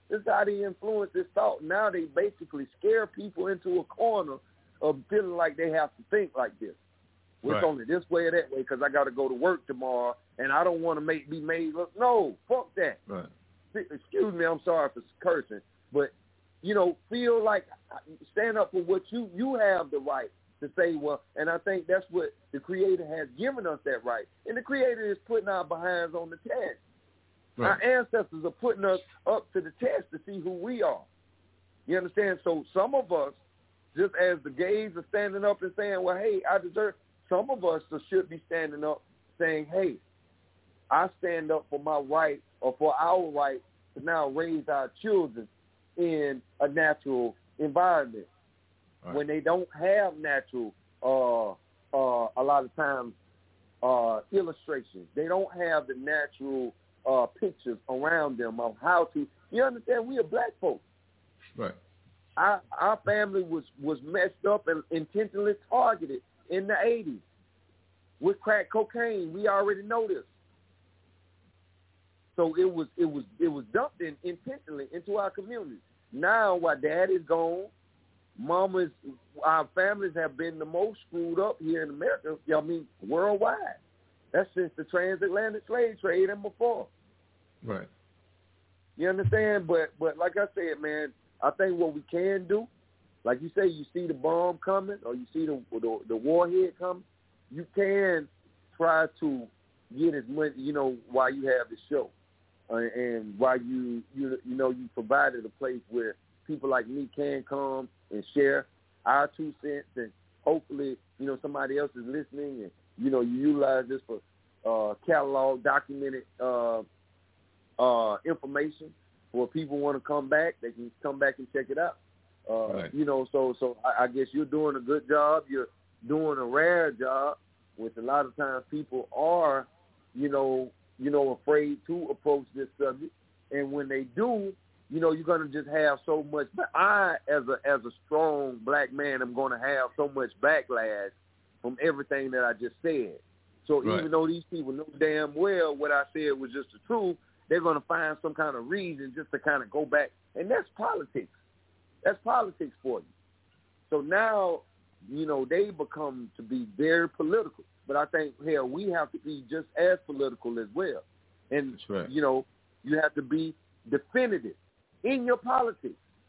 This is how they influence this thought. Now they basically scare people into a corner of feeling like they have to think like this. Well, right. It's only this way or that way because I got to go to work tomorrow and I don't want to make be made look. No, fuck that. Right. Excuse me, I'm sorry for cursing, but, you know, feel like stand up for what you, you have the right to say, well, and I think that's what the Creator has given us that right. And the Creator is putting our behinds on the test. Right. Our ancestors are putting us up to the test to see who we are. You understand? So some of us, just as the gays are standing up and saying, well, hey, I deserve, some of us should be standing up saying, hey, I stand up for my right or for our right to now raise our children in a natural environment. Right. When they don't have natural, uh, uh, a lot of times, uh, illustrations. They don't have the natural uh, pictures around them of how to, you understand, we are black folks. Right. Our, our family was, was messed up and intentionally targeted in the eighties with crack cocaine. We already know this. So it was it was it was dumped in intentionally into our community. Now, while dad is gone, mamas, our families have been the most screwed up here in America. I mean, worldwide. That's since the transatlantic slave trade and before. Right. You understand? But but like I said, man, I think what we can do, like you say, you see the bomb coming or you see the the, the warhead coming, you can try to get as much, you know, while you have the show. Uh, and while you, you you know, you provided a place where people like me can come and share our two cents, and hopefully, you know, somebody else is listening, and, you know, you utilize this for uh, catalog, documented uh, uh, information. For people want to come back, they can come back and check it out. Uh, right. You know, so so I, I guess you're doing a good job. You're doing a rare job, which a lot of times people are, you know, you know, afraid to approach this subject. And when they do, you know, you're going to just have so much. But I, as a as a strong black man, am going to have so much backlash from everything that I just said. So right. Even though these people know damn well what I said was just the truth, they're going to find some kind of reason just to kind of go back. And that's politics. That's politics for you. So now, you know, they become to be very political. But I think, hell, we have to be just as political as well. And, right. You know, you have to be definitive in your politics.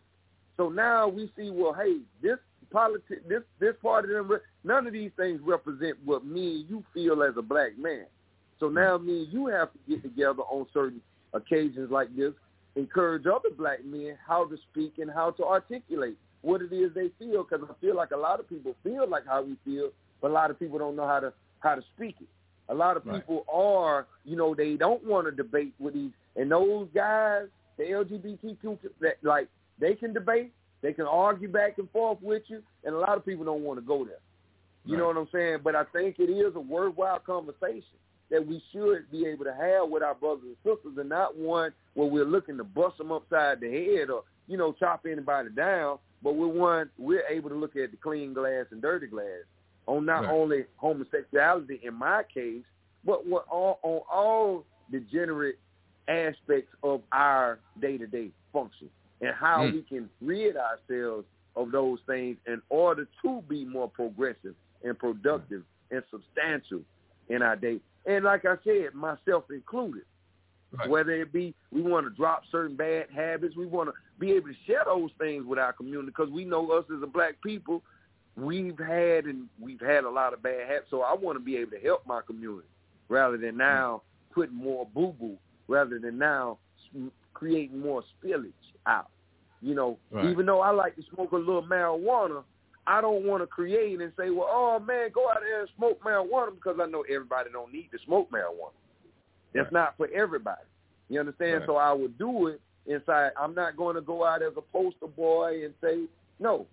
So now we see, well, hey, this politics, this this part of them, none of these things represent what me and you feel as a black man. So now me and you have to get together on certain occasions like this, encourage other black men how to speak and how to articulate what it is they feel, because I feel like a lot of people feel like how we feel, but a lot of people don't know how to how to speak it. A lot of people right. are, you know, they don't want to debate with these, and those guys, the L G B T Q, that, like, they can debate, they can argue back and forth with you, and a lot of people don't want to go there. You right. know what I'm saying? But I think it is a worthwhile conversation that we should be able to have with our brothers and sisters, and not one where we're looking to bust them upside the head or, you know, chop anybody down, but we're one, we're able to look at the clean glass and dirty glass on not right. only homosexuality in my case, but what all, on all degenerate aspects of our day-to-day function and how mm. we can rid ourselves of those things in order to be more progressive and productive mm. and substantial in our day. And like I said, myself included, right. whether it be we want to drop certain bad habits, we want to be able to share those things with our community, because we know us as a black people, we've had and we've had a lot of bad habits. So I want to be able to help my community rather than now putting more boo-boo, rather than now creating more spillage out. You know, right. even though I like to smoke a little marijuana, I don't want to create and say, well, oh, man, go out there and smoke marijuana, because I know everybody don't need to smoke marijuana. That's right. not for everybody. You understand? Right. So I would do it inside. I'm not going to go out as a poster boy and say, no,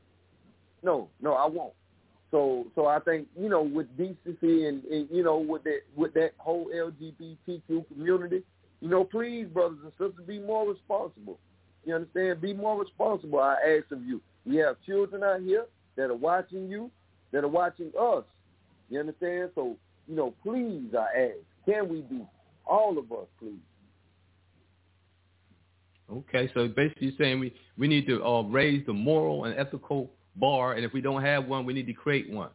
no, no, I won't. So so I think, you know, with decency and, and you know, with that, with that whole L G B T Q community, you know, please, brothers and sisters, be more responsible. You understand? Be more responsible, I ask of you. We have children out here that are watching you, that are watching us. You understand? So, you know, please, I ask, can we be, all of us, please? Okay, so basically you're saying we, we need to uh, raise the moral and ethical bar, and if we don't have one, we need to create one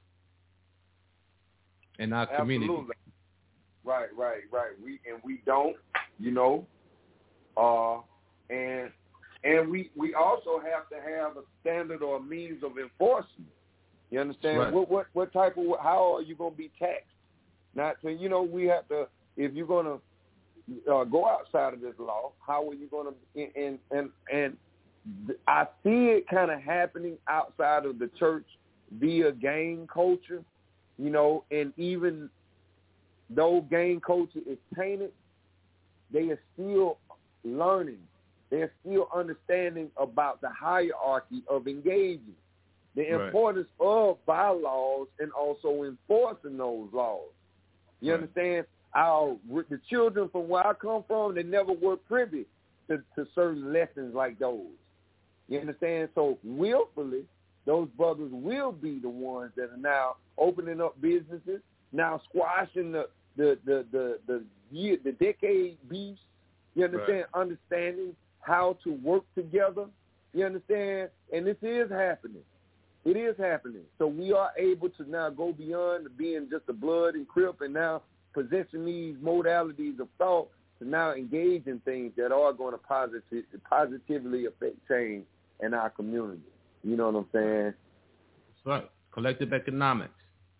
in our community. Absolutely. Right, right, right. We and we don't, you know, uh, and and we we also have to have a standard or a means of enforcement. You understand? Right. What what what type of how are you going to be taxed? Not to, you know, we have to, if you're going to uh, go outside of this law, how are you going to, and and and I see it kind of happening outside of the church via gang culture, you know, and even though gang culture is tainted, they are still learning. They're still understanding about the hierarchy of engaging, the right. importance of bylaws and also enforcing those laws. You right. understand? Our the children from where I come from, they never were privy to, to certain lessons like those. You understand? So willfully, those brothers will be the ones that are now opening up businesses, now squashing the the the the the, year, the decade beefs. You understand? Right. Understanding how to work together. You understand? And this is happening. It is happening. So we are able to now go beyond being just a blood and crip and now possessing these modalities of thought to now engage in things that are going to positive, positively affect change in our community. You know what I'm saying? That's right. Collective economics.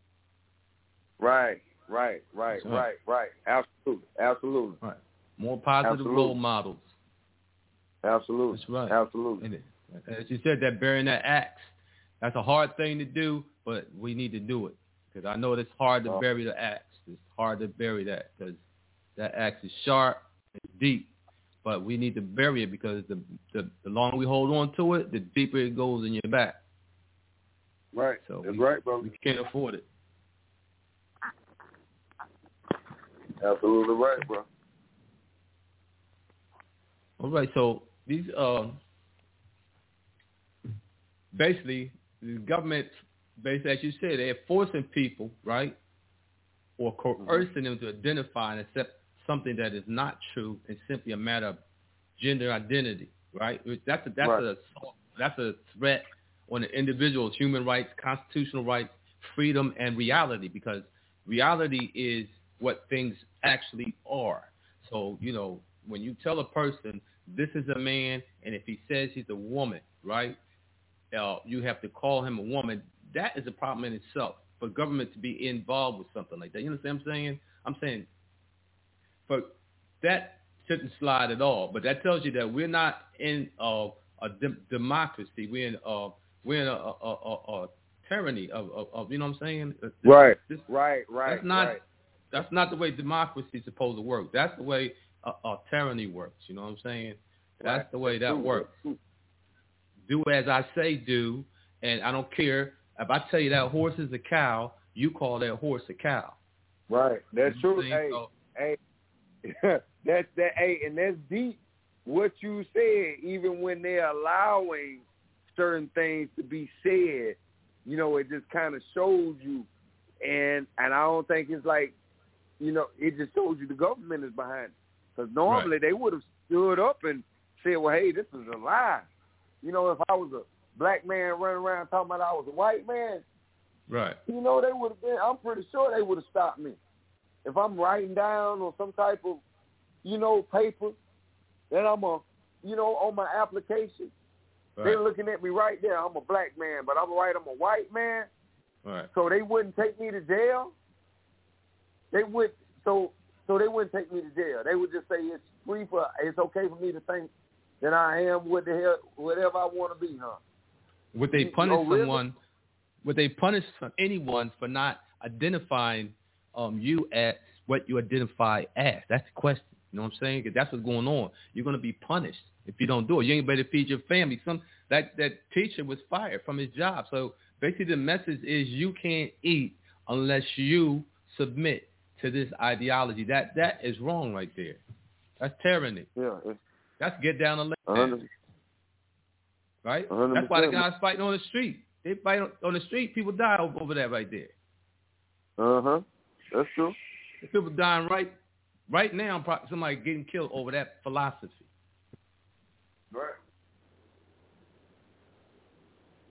Right, right, right, right, right, right. Absolutely, absolutely. Right. More positive absolutely. Role models. Absolutely. That's right. Absolutely. And it, as you said, that bearing that axe, that's a hard thing to do, but we need to do it. Because I know it's hard to oh. bury the axe. It's hard to bury that because that axe is sharp, it's deep. But we need to bury it because the, the the longer we hold on to it, the deeper it goes in your back. Right. So That's we, right, bro. We can't afford it. Absolutely right, bro. All right. So these uh, basically the government, basically as you said, they're forcing people, right, or coercing mm-hmm. them to identify and accept something that is not true and simply a matter of gender identity, right? That's a, that's right. a that's a threat on the individual's human rights, constitutional rights, freedom, and reality, because reality is what things actually are. So, you know, when you tell a person this is a man, and if he says he's a woman, right, uh, you have to call him a woman, that is a problem in itself for government to be involved with something like that. You understand what I'm saying? I'm saying, but that shouldn't slide at all. But that tells you that we're not in uh, a de- democracy. We're in uh, we're in a, a, a, a tyranny of, of, of, you know what I'm saying? This, right, this, right, right. That's not right. that's not the way democracy is supposed to work. That's the way a, a tyranny works. You know what I'm saying? That's right. the way that True. works. True. Do as I say, do, and I don't care if I tell you that horse is a cow. You call that horse a cow. Right. That's you know true. Hey, so, hey. that's that. Hey, and that's deep. What you said, even when they're allowing certain things to be said, you know, it just kind of shows you, and and I don't think it's like, you know, it just shows you the government is behind it. Because normally right. they would have stood up and said, well, hey, this is a lie. You know, if I was a black man running around talking about I was a white man, right? You know, they would have been. I'm pretty sure they would have stopped me. If I'm writing down on some type of, you know, paper, then I'm a, you know, on my application, right. They're looking at me right there. I'm a black man, but I'm right. I'm a white man. Right. So they wouldn't take me to jail. They would. So so they wouldn't take me to jail. They would just say it's free for. It's okay for me to think that I am what the hell, whatever I want to be, huh? Would they punish oh, really? someone? Would they punish anyone for not identifying um, you as what you identify as? That's the question. You know what I'm saying? Because that's what's going on. You're going to be punished if you don't do it. You ain't better feed your family. Some that that teacher was fired from his job. So basically, the message is you can't eat unless you submit to this ideology. That that is wrong right there. That's tyranny. Yeah. That's get down the lane. one hundred Right? one hundred percent. That's why the guys fighting on the street. They fight on the street. People die over, over that right there. Uh huh. That's true. There's people dying right, right now. Somebody getting killed over that philosophy.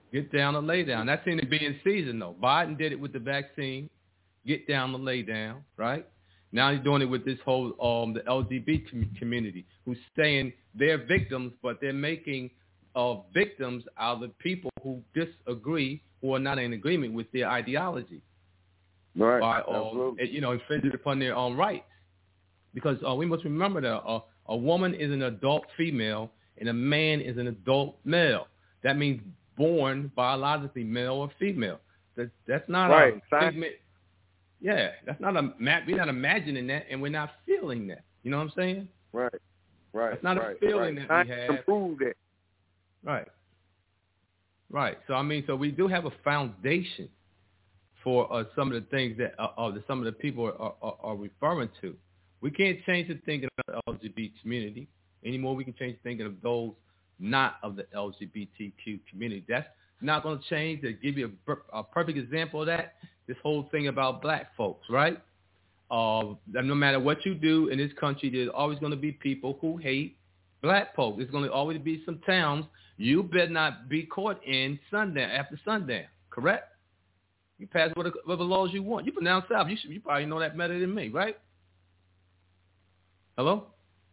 Get down or lay down. That seemed to be in season, though. Biden did it with the vaccine. Get down or lay down, right? Now he's doing it with this whole um, the L G B T community, who's saying they're victims, but they're making uh, victims out of people who disagree, who are not in agreement with their ideology. Right. By, um, you know, infringing upon their own rights. Because uh, we must remember that uh, a woman is an adult female and a man is an adult male. That means born biologically male or female. That, that's not right. a figment. Yeah, that's not a. We're not imagining that, and we're not feeling that. You know what I'm saying? Right. Right. It's not right, a feeling right. that we have. To prove that. Right. Right. So I mean, so we do have a foundation for uh, some of the things that uh, uh, some of the people are, are, are referring to. We can't change the thinking of the L G B T community anymore. We can change the thinking of those not of the L G B T Q community. That's not going to change. To give you a, a perfect example of that, this whole thing about black folks, right? Uh, no matter what you do in this country, there's always going to be people who hate black folks. There's going to always be some towns you better not be caught in sundown, after sundown, correct? You pass whatever, whatever laws you want. You from down south. You should. You probably know that better than me, right? Hello?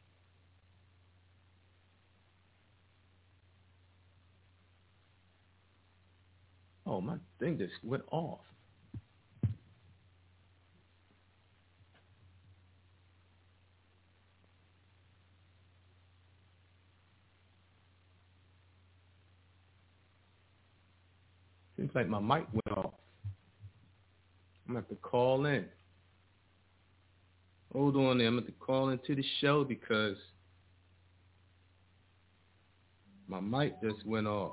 Oh, my thing just went off. Seems like my mic went off. I'm going to have to call in. Hold on there. I'm going to have to call into the show because my mic just went off.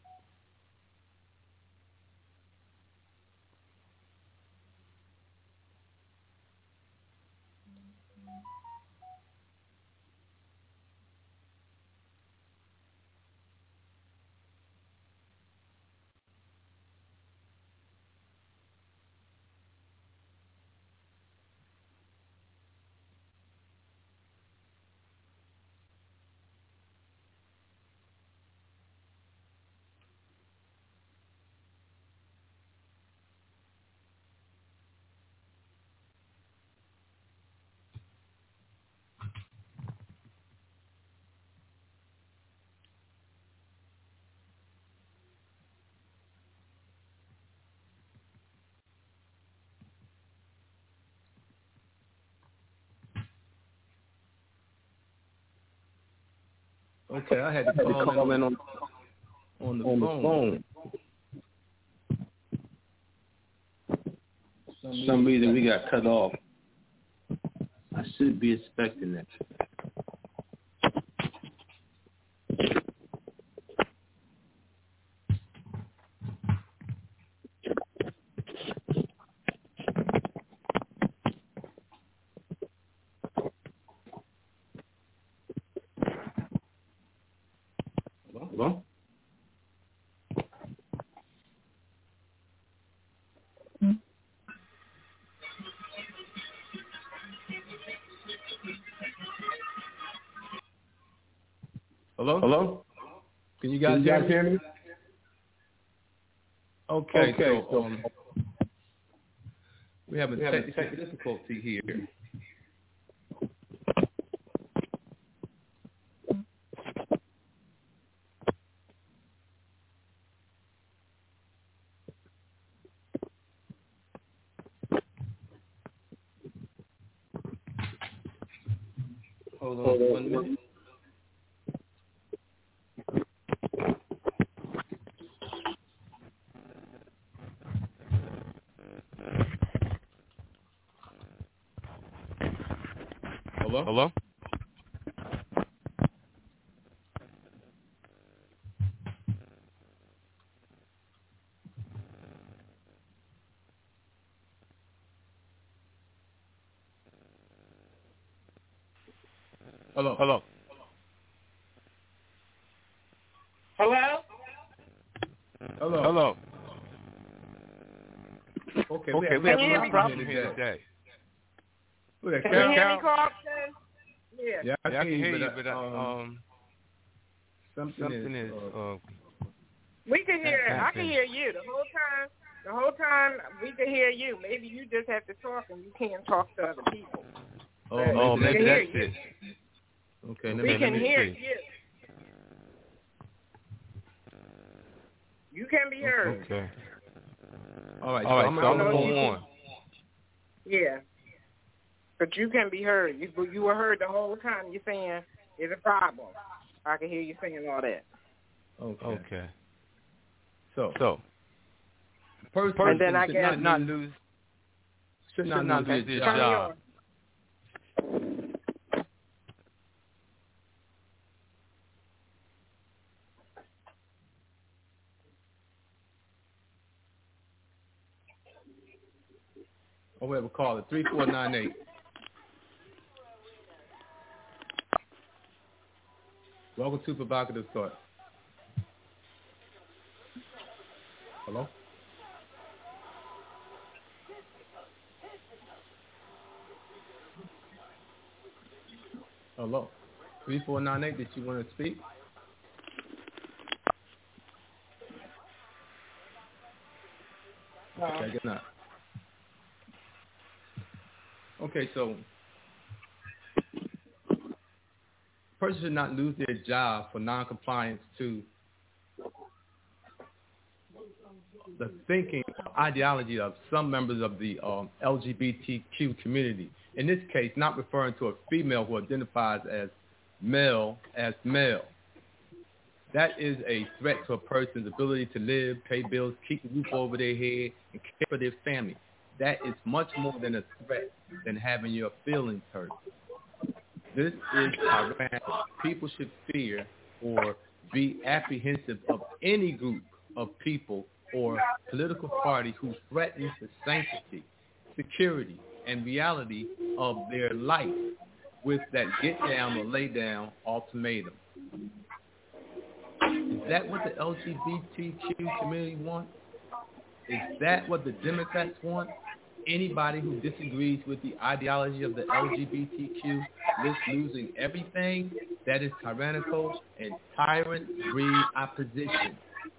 Okay, I had to call, call in on, on the, on phone. the phone. For some reason we got cut off. I should be expecting that. Hello? Hello? Hello? Can you guys, Can you guys hear me? Okay, okay so, so um, we have a technical difficulty here. Hold on, Hold on one minute. Hello? Hello? Hello? Hello? Hello? Hello? Hello? Okay, okay, we have a problem here today. Look, can you hear me, Carlton? Yeah. Yeah, I, yeah, I can hear you, but, but um, something, something is, is uh, We can hear. I can hear you the whole time. The whole time we can hear you. Maybe you just have to talk and you can't talk to other people. Oh, But oh we maybe can that's hear it. you. Okay, let We me, can let me hear see. you. You can be heard. Okay. All right, All right, so I'm so going I'm to gonna go go on. on. Yeah. But you can be heard. You, you were heard the whole time. You're saying there's a problem. I can hear you saying all that. Okay. Okay. So, So, person And then I should guess- not, should not lose, lose should not, should not lose lose their their Turn me job. on. Or we have a caller, three four nine eight. Welcome to Provocative Thought. Hello? Hello? three four nine eight, did you want to speak? Okay, good night. Okay, so a person should not lose their job for noncompliance to the thinking ideology of some members of the um, L G B T Q community. In this case, not referring to a female who identifies as male as male. That is a threat to a person's ability to live, pay bills, keep a roof over their head, and care for their family. That is much more than a threat than having your feelings hurt. This is tyrannical. People should fear or be apprehensive of any group of people or political party who threatens the sanctity, security, and reality of their life with that get down or lay down ultimatum. Is that what the L G B T Q community wants? Is that what the Democrats want? Anybody who disagrees with the ideology of the L G B T Q risks losing everything. That is tyrannical and tyrant breed opposition.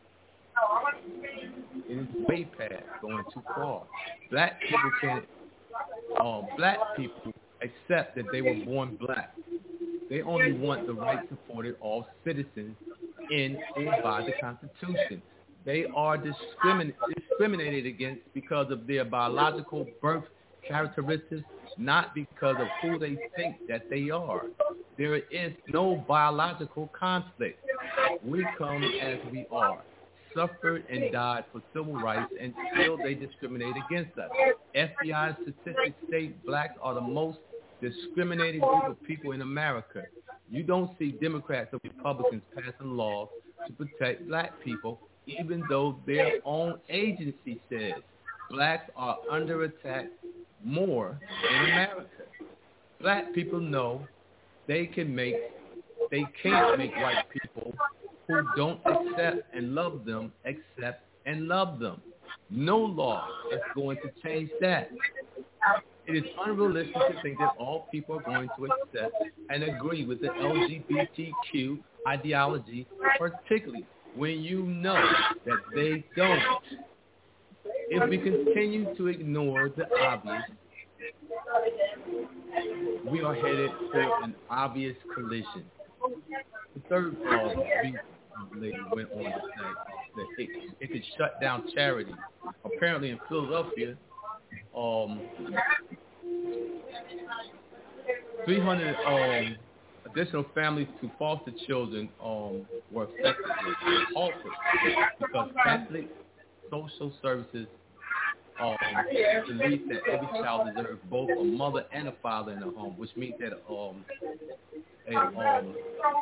It is way past going too far. Black people can, uh, black people accept that they were born black. They only want the rights afforded all citizens in or by the Constitution. They are discrimin- discriminated against because of their biological birth characteristics, not because of who they think that they are. There is no biological conflict. We come as we are, suffered and died for civil rights, and still they discriminate against us. F B I statistics state blacks are the most discriminated group of people in America. You don't see Democrats or Republicans passing laws to protect black people, even though their own agency says blacks are under attack more in America. Black people know they can make, they can't make white people who don't accept and love them accept and love them. No law is going to change that. It is unrealistic to think that all people are going to accept and agree with the L G B T Q ideology, particularly when you know that they don't. If we continue to ignore the obvious, we are headed for an obvious collision. The third uh, beat lady went on to say that it, it could shut down charity. Apparently in Philadelphia, um, three hundred um, additional families to foster children um, were effectively altered because Catholic social services um, believe that every child deserves both a mother and a father in the home, which means that um, a, um,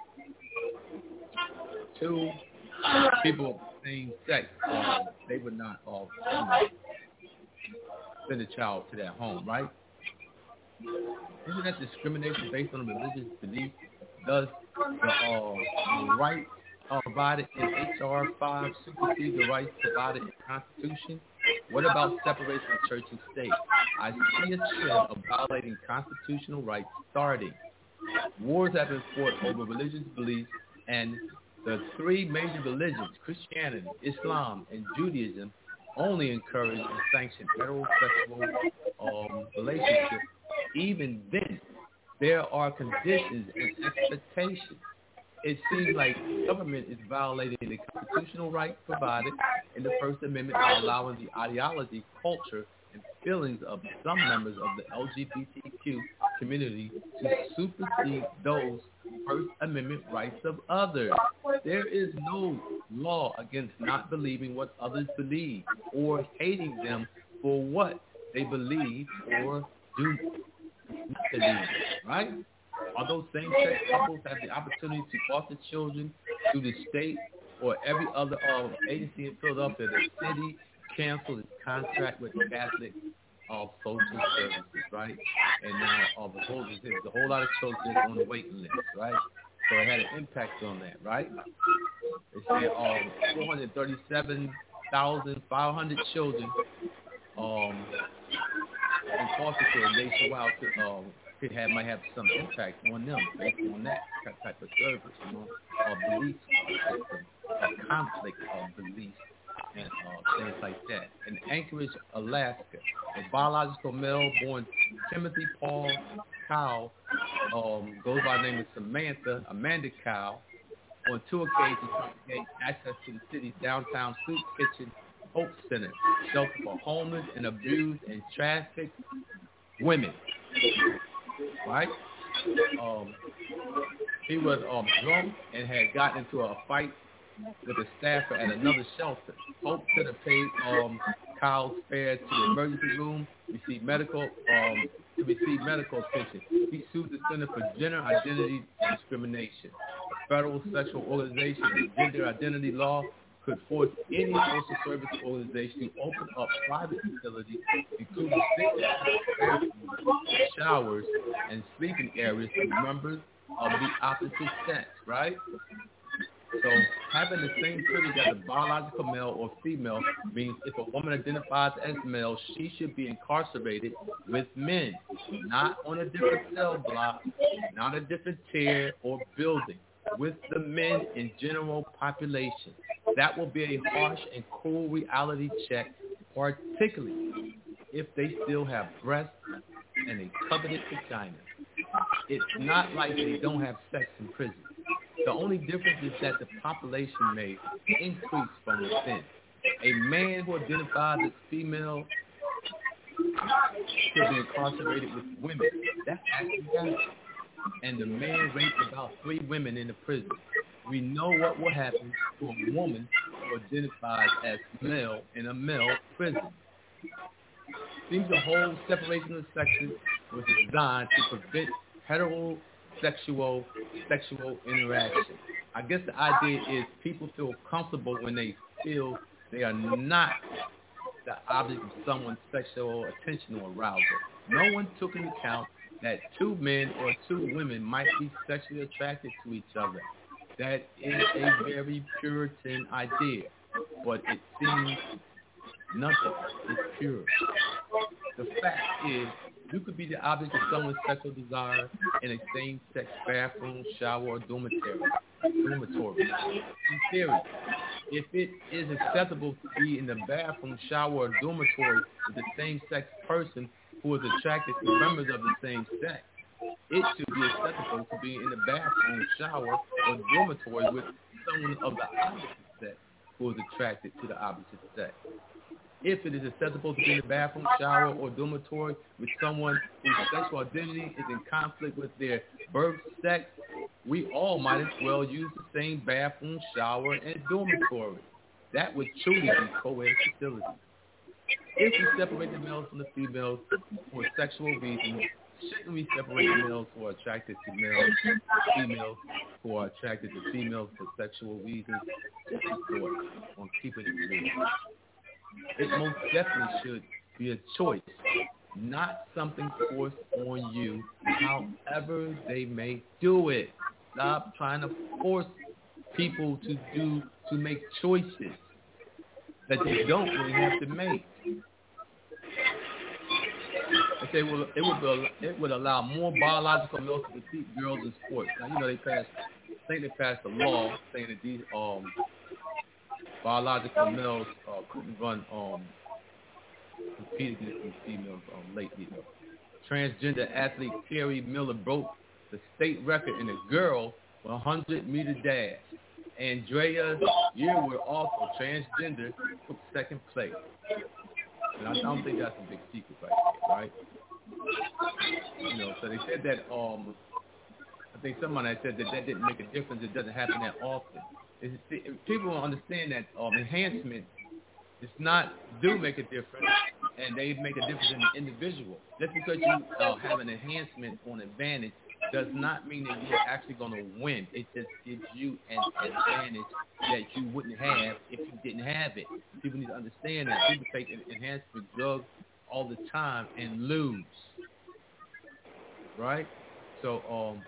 two people of the same sex, um, they would not uh, you know, send a child to that home, right? Isn't that discrimination based on religious belief? Does the uh, right uh, provided in H R five supersede the rights provided in the Constitution? What about separation of church and state? I see a trend of violating constitutional rights starting. Wars have been fought over religious beliefs, and The three major religions, Christianity, Islam, and Judaism, only encourage and sanction heterosexual um, relationships. Even then, there are conditions and expectations. It seems like government is violating the constitutional right provided in the First Amendment by allowing the ideology, culture, and feelings of some members of the L G B T Q community to supersede those First Amendment rights of others. There is no law against not believing what others believe or hating them for what they believe or do not believe, right? Although same-sex couples have the opportunity to foster children through the state or every other uh, agency in Philadelphia, the city canceled its contract with the Catholic uh, Social Services, right? And now uh, the whole, there's a whole lot of children on the waiting list, right? So it had an impact on that, right? They said um, four hundred thirty-seven thousand five hundred children um, in foster care nationwide could, um, could have might have some impact on them based on that type of service, you know, or belief system, a conflict of beliefs and uh, things like that. In Anchorage, Alaska, a biological male born Timothy Paul Kyle um, goes by the name of Samantha Amanda Kyle. On two occasions, he gained access to the city's downtown soup kitchen Hope Center, shelter for homeless and abused and trafficked women. Right? Um, he was um, drunk and had gotten into a fight with a staffer at another shelter. Hope could have paid um, Kyle's fare to the emergency room, received medical um, to receive medical attention. He sued the Center for Gender Identity Discrimination. The federal sexual organization and gender identity law could force any social service organization to open up private facilities, including showers and sleeping areas for members of the opposite sex, right? So having the same privilege as a biological male or female means if a woman identifies as male, she should be incarcerated with men, not on a different cell block, not a different tier or building, with the men in general population. That will be a harsh and cruel reality check, particularly if they still have breasts and a coveted vagina. It's not like they don't have sex in prison. The only difference is that the population may increase from within. A man who identifies as female should be incarcerated with women. That's actually happening. And the man raped about three women in the prison. We know what will happen to a woman who identifies as male in a male prison. Seems the whole separation of sexes was designed to prevent heterosexual sexual interaction. I guess the idea is people feel comfortable when they feel they are not the object of someone's sexual attention or arousal. No one took into account that two men or two women might be sexually attracted to each other. That is a very Puritan idea, but it seems nothing is pure. The fact is, you could be the object of someone's sexual desire in a same-sex bathroom, shower, or dormitory. dormitory. In theory, if it is acceptable to be in the bathroom, shower, or dormitory with the same-sex person who is attracted to members of the same sex, it should be acceptable to be in the bathroom, shower, or dormitory with someone of the opposite sex who is attracted to the opposite sex. If it is acceptable to be in the bathroom, shower, or dormitory with someone whose sexual identity is in conflict with their birth sex, we all might as well use the same bathroom, shower, and dormitory. That would truly be co-ed facility. If we separate the males from the females for sexual reasons, shouldn't we separate the males who are attracted to males, females who are attracted to females for sexual reasons? Just a thought on keeping it real. It most definitely should be a choice, not something forced on you, however they may do it. Stop trying to force people to do, to make choices that they don't really have to make. Okay, well, it would be, it would allow more biological males to compete girls in sports. Now, you know, they passed think they passed a law saying that these um, biological males uh, couldn't run um, compete against these females um, lately. Though. Transgender athlete Terry Miller broke the state record in a girl one hundred meter dash. Andrea Yearwood, also transgender, took second place. And I don't think that's a big secret right there, right? You know, so they said that, um, I think someone had said that that didn't make a difference. It doesn't happen that often. It's, people don't understand that um, enhancement does not do make a difference, and they make a difference in the individual. Just because you uh, have an enhancement on advantage does not mean that you're actually going to win. It just gives you an advantage that you wouldn't have if you didn't have it. People need to understand that. People take enhancement drugs all the time and lose, right? So um,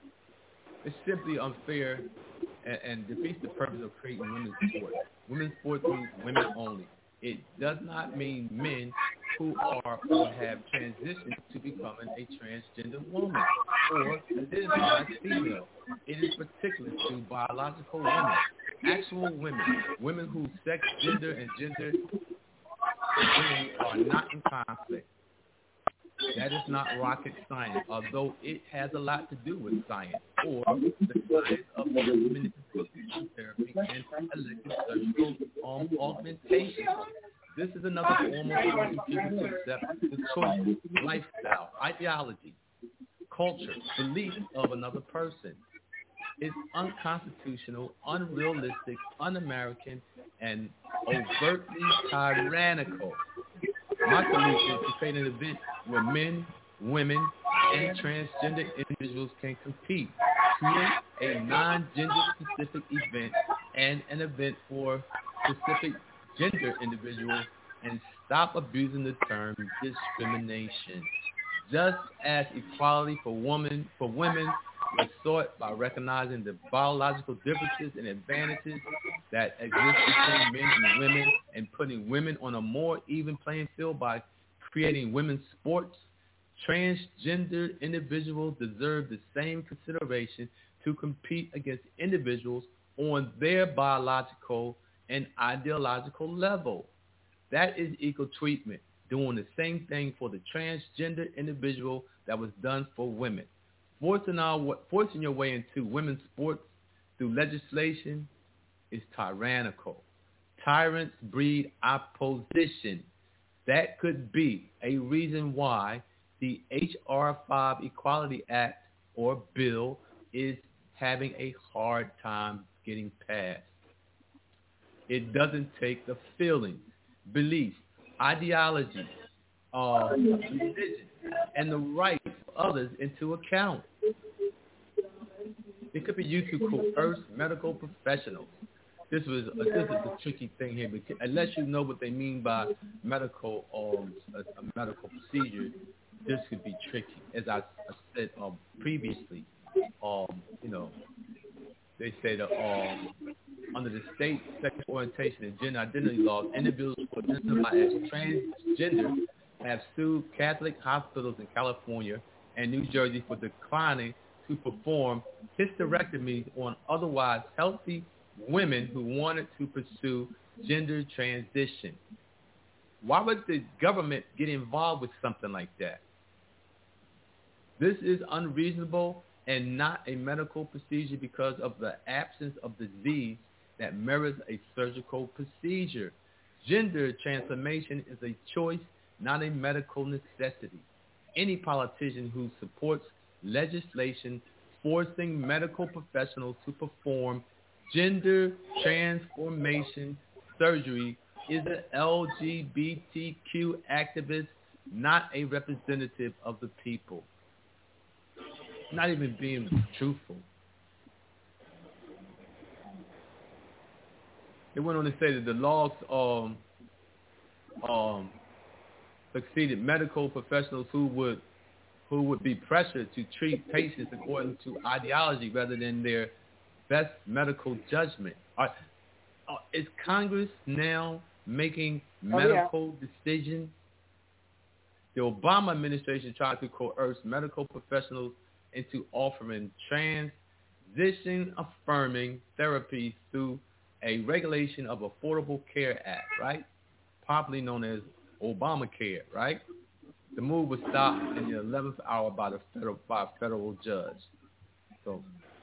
it's simply unfair and, and defeats the purpose of creating women's sports. Women's sports means women only. It does not mean men who are or have transitioned to becoming a transgender woman or identify as female. It is particular to biological women, actual women, women whose sex, gender, and gender identity are not in conflict. That is not rocket science, although it has a lot to do with science, or the science of manipulation therapy and elective surgical um, augmentation. This is another form of forcing people to accept the choice, lifestyle, ideology, culture, belief of another person. It's unconstitutional, unrealistic, un-American, and overtly tyrannical. My solution is to create an event where men, women, and transgender individuals can compete. Create a non-gender specific event and an event for specific gender individuals and stop abusing the term discrimination. Just as equality for women for women was sought by recognizing the biological differences and advantages that exist between men and women and putting women on a more even playing field by creating women's sports, transgender individuals deserve the same consideration to compete against individuals on their biological and ideological level. That is equal treatment, doing the same thing for the transgender individual that was done for women. Forcing, our, forcing your way into women's sports through legislation is tyrannical. Tyrants breed opposition. That could be a reason why the H R five Equality Act or bill is having a hard time getting passed. It doesn't take the feelings, beliefs, ideology, uh, religion, and the rights of others into account. It could be used to coerce medical professionals. This was a, this is a tricky thing here, because unless you know what they mean by medical um, a, a medical procedure, this could be tricky. As I, I said um, previously, um, you know, they say that um, under the state sexual orientation and gender identity laws, individuals who identify as transgender have sued Catholic hospitals in California and New Jersey for declining to perform hysterectomies on otherwise healthy women who wanted to pursue gender transition. Why would the government get involved with something like that? This is unreasonable and not a medical procedure because of the absence of disease that merits a surgical procedure. Gender transformation is a choice, not a medical necessity. Any politician who supports legislation forcing medical professionals to perform gender transformation surgery is an L G B T Q activist, not a representative of the people. Not even being truthful. They went on to say that the laws um, um, succeeded medical professionals who would who would be pressured to treat patients according to ideology rather than their best medical judgment. Are, are, is Congress now making medical oh, yeah. decisions? The Obama administration tried to coerce medical professionals into offering physician-affirming therapy through a regulation of Affordable Care Act, right? Popularly known as Obamacare, right? The move was stopped in the eleventh hour by the federal by a federal judge. So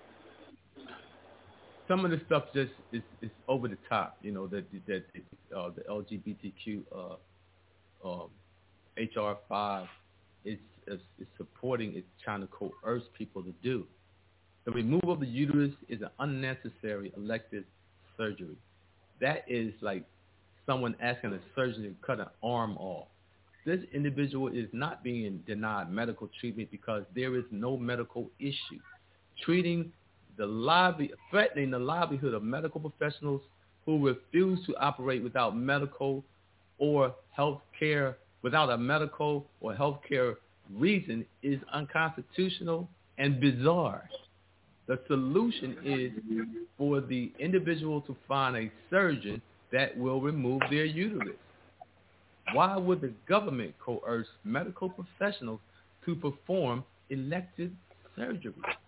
some of the stuff just is, is over the top, you know, that that uh, the L G B T Q uh, um, H R five is, is is supporting, it's trying to coerce people to do. The removal of the uterus is an unnecessary elective surgery. That is like someone asking a surgeon to cut an arm off. This individual is not being denied medical treatment because there is no medical issue. Treating the lively, threatening the livelihood of medical professionals who refuse to operate without medical or health care, without a medical or health care reason is unconstitutional and bizarre. The solution is for the individual to find a surgeon that will remove their uterus. Why would the government coerce medical professionals to perform elective surgery?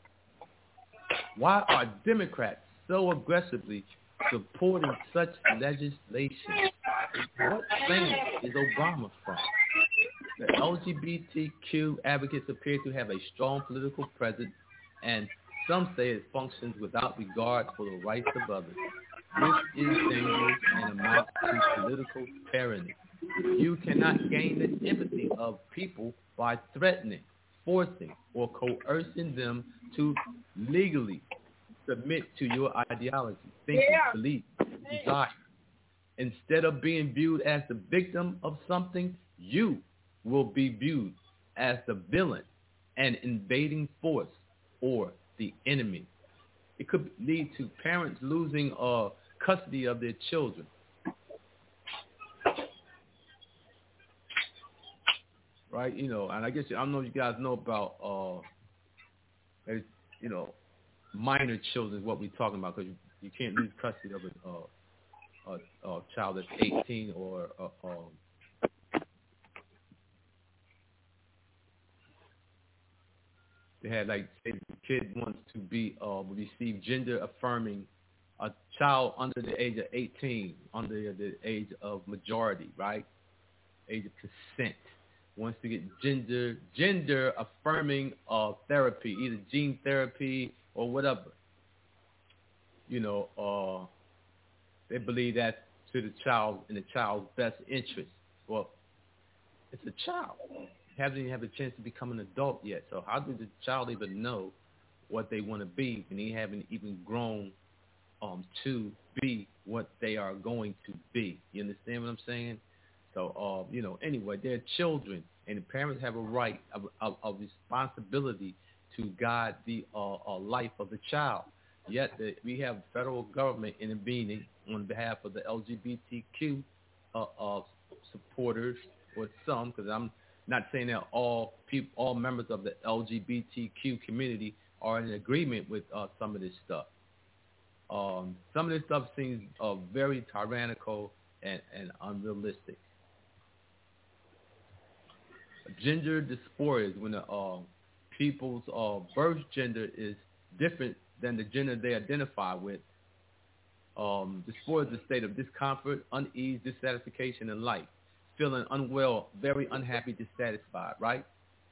Why are Democrats so aggressively supporting such legislation? What land is Obama from? The L G B T Q advocates appear to have a strong political presence, and some say it functions without regard for the rights of others. This is dangerous and amounts to political tyranny. You cannot gain the empathy of people by threatening, forcing, or coercing them to legally submit to your ideology, thinking, Yeah. belief, desire. Instead of being viewed as the victim of something, you will be viewed as the villain, an invading force, or the enemy. It could lead to parents losing uh, custody of their children. Right, you know, and I guess I don't know if you guys know about, uh, you know, minor children is what we're talking about, because you, you can't lose custody of a, uh, a, a child that's eighteen or uh, um, they had like say the kid wants to be uh, receive gender affirming, a child under the age of eighteen, under the age of majority, right, age of consent, wants to get gender gender affirming uh, therapy, either gene therapy or whatever. You know, uh, they believe that's to the child, in the child's best interest. Well, it's a child. They haven't even had a chance to become an adult yet. So how does the child even know what they want to be when they haven't even grown um, to be what they are going to be? You understand what I'm saying? So, uh, you know, anyway, they're children, and the parents have a right, a, a, a responsibility to guide the uh, uh, life of the child. Yet the, we have federal government intervening on behalf of the L G B T Q uh, uh, supporters, or some, because I'm not saying that all people, all members of the L G B T Q community are in agreement with uh, some of this stuff. Um, some of this stuff seems uh, very tyrannical and, and unrealistic. Gender dysphoria is when the, uh, people's uh, birth gender is different than the gender they identify with. Um, dysphoria is a state of discomfort, unease, dissatisfaction in life, feeling unwell, very unhappy, dissatisfied, right?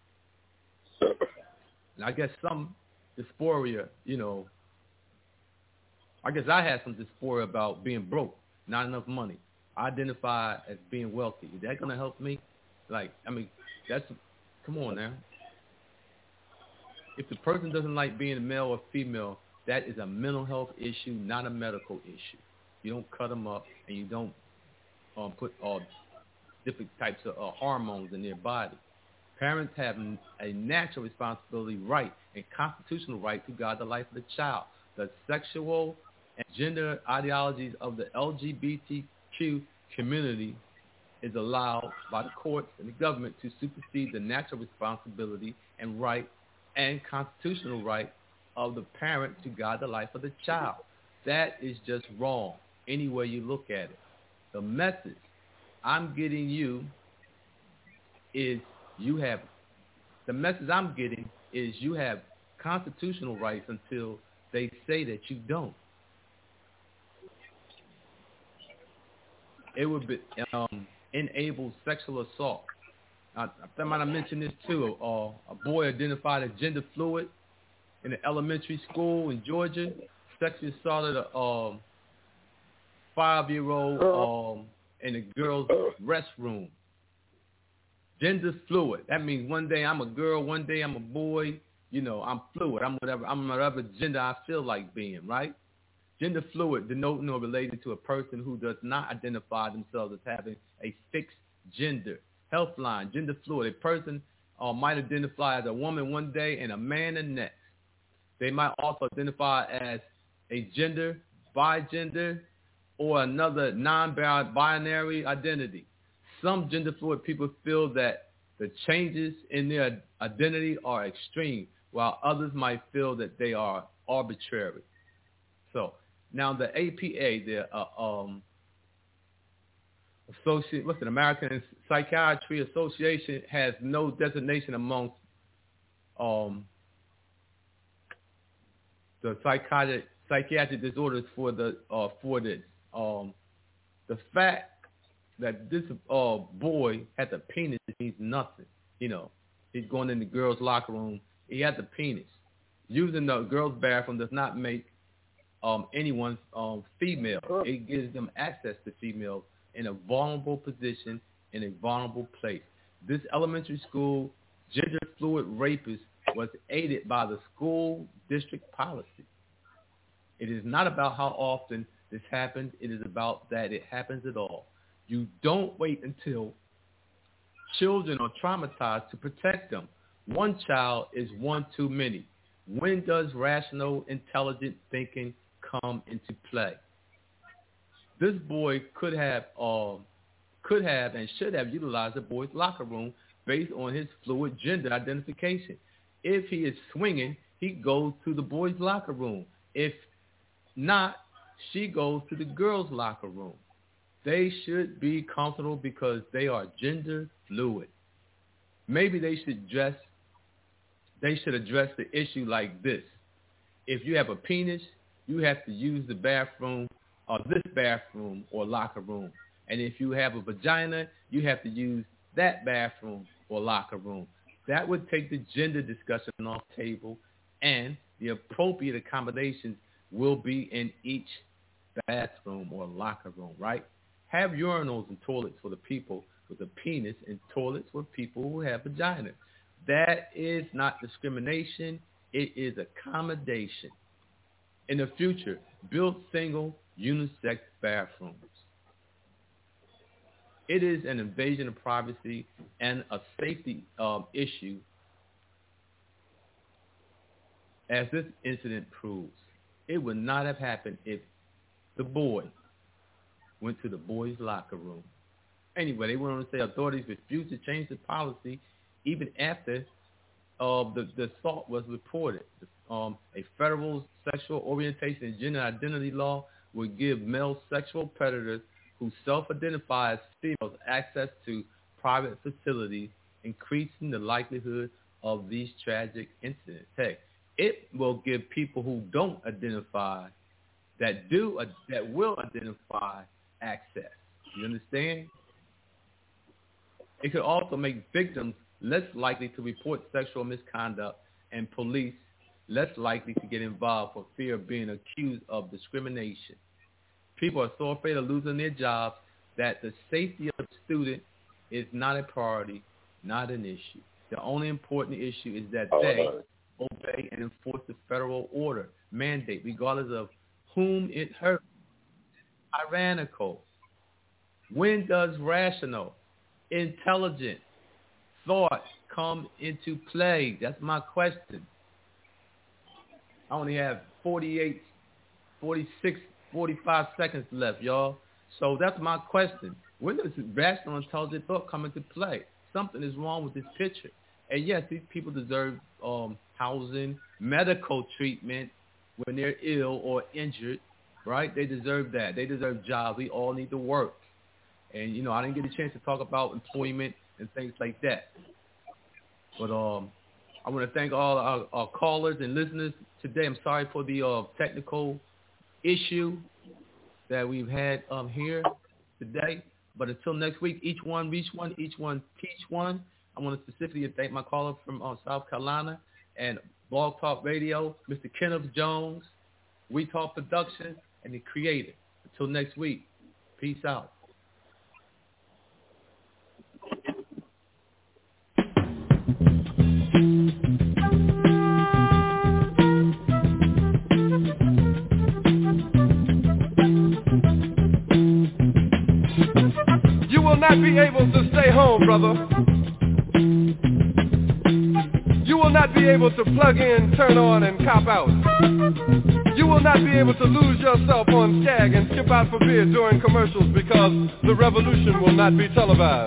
And I guess some dysphoria, you know, I guess I had some dysphoria about being broke, not enough money. I identify as being wealthy. Is that going to help me? Like, I mean, that's, come on now. If the person doesn't like being a male or female, that is a mental health issue, not a medical issue. You don't cut them up, and you don't um, put all different types of uh, hormones in their body. Parents have a natural responsibility, right, and constitutional right to guard the life of the child. The sexual and gender ideologies of the L G B T Q community is allowed by the courts and the government to supersede the natural responsibility and right and constitutional right of the parent to guide the life of the child. That is just wrong, any way you look at it. The message I'm getting you is you have, the message I'm getting is you have constitutional rights until they say that you don't. It would be, um, enable sexual assault. I, I might have mentioned this too. Uh, a boy identified as gender fluid in an elementary school in Georgia sexually assaulted a um, five-year-old um, in a girl's restroom. Gender fluid. That means one day I'm a girl, one day I'm a boy. You know, I'm fluid. I'm whatever. I'm whatever gender I feel like being. Right? Gender fluid, denoting or related to a person who does not identify themselves as having a fixed gender. Healthline, gender fluid. A person uh, might identify as a woman one day and a man the next. They might also identify as a gender, bigender, or another non-binary identity. Some gender fluid people feel that the changes in their identity are extreme, while others might feel that they are arbitrary. So now the A P A, the uh, um, Associate, what's it, American Psychiatry Association, has no designation amongst um, the psychiatric psychiatric disorders for the uh, for this. Um, the fact that this uh, boy had the penis means nothing. You know, he's going in the girls' locker room. He had the penis. Using the girls' bathroom does not make um, anyone um, female. It gives them access to females in a vulnerable position, in a vulnerable place. This elementary school gender fluid rapist was aided by the school district policy. It is not about how often this happens. It is about that it happens at all. You don't wait until children are traumatized to protect them. One child is one too many. When does rational, intelligent thinking come into play? This boy could have, uh, could have, and should have utilized the boy's locker room based on his fluid gender identification. If he is swinging, he goes to the boy's locker room. If not, she goes to the girls' locker room. They should be comfortable because they are gender fluid. Maybe they should address, they should address the issue like this. If you have a penis, you have to use the bathroom or this bathroom or locker room. And if you have a vagina, you have to use that bathroom or locker room. That would take the gender discussion off the table, and the appropriate accommodations will be in each bathroom or locker room, right? Have urinals and toilets for the people with a penis and toilets for people who have vaginas. That is not discrimination. It is accommodation. In the future, build single unisex bathrooms. It is an invasion of privacy and a safety um, issue, as this incident proves. It would not have happened if the boy went to the boys' locker room. Anyway, they went on to say authorities refused to change the policy even after uh, the, the assault was reported. Um, a federal sexual orientation and gender identity law would give male sexual predators who self-identify as females access to private facilities, increasing the likelihood of these tragic incidents. Hey, it will give people who don't identify, that do, uh, that will identify, access. You understand? It could also make victims less likely to report sexual misconduct and police less likely to get involved for fear of being accused of discrimination. People are so afraid of losing their jobs that the safety of the student is not a priority, not an issue. The only important issue is that they obey and enforce the federal order, mandate, regardless of whom it hurts. Tyrannical. When does rational, intelligent thought come into play? That's my question. I only have forty-eight, forty-six, forty-five seconds left, y'all. So that's my question. When does rational, intelligent thought come into play? Something is wrong with this picture. And yes, these people deserve um, housing, medical treatment when they're ill or injured, right? They deserve that. They deserve jobs. We all need to work. And, you know, I didn't get a chance to talk about employment and things like that. But um, I want to thank all our, our callers and listeners today. I'm sorry for the uh, technical issue that we've had um, here today. But until next week, each one reach one, each one teach one. I want to specifically thank my caller from uh, South Carolina and Blog Talk Radio, Mister Kenneth Jones, We Talk Production, and the creator. Until next week, peace out. You will not be able to stay home, brother. You will not be able to plug in, turn on, and cop out. You will not be able to lose yourself on Skag and skip out for beer during commercials because the revolution will not be televised.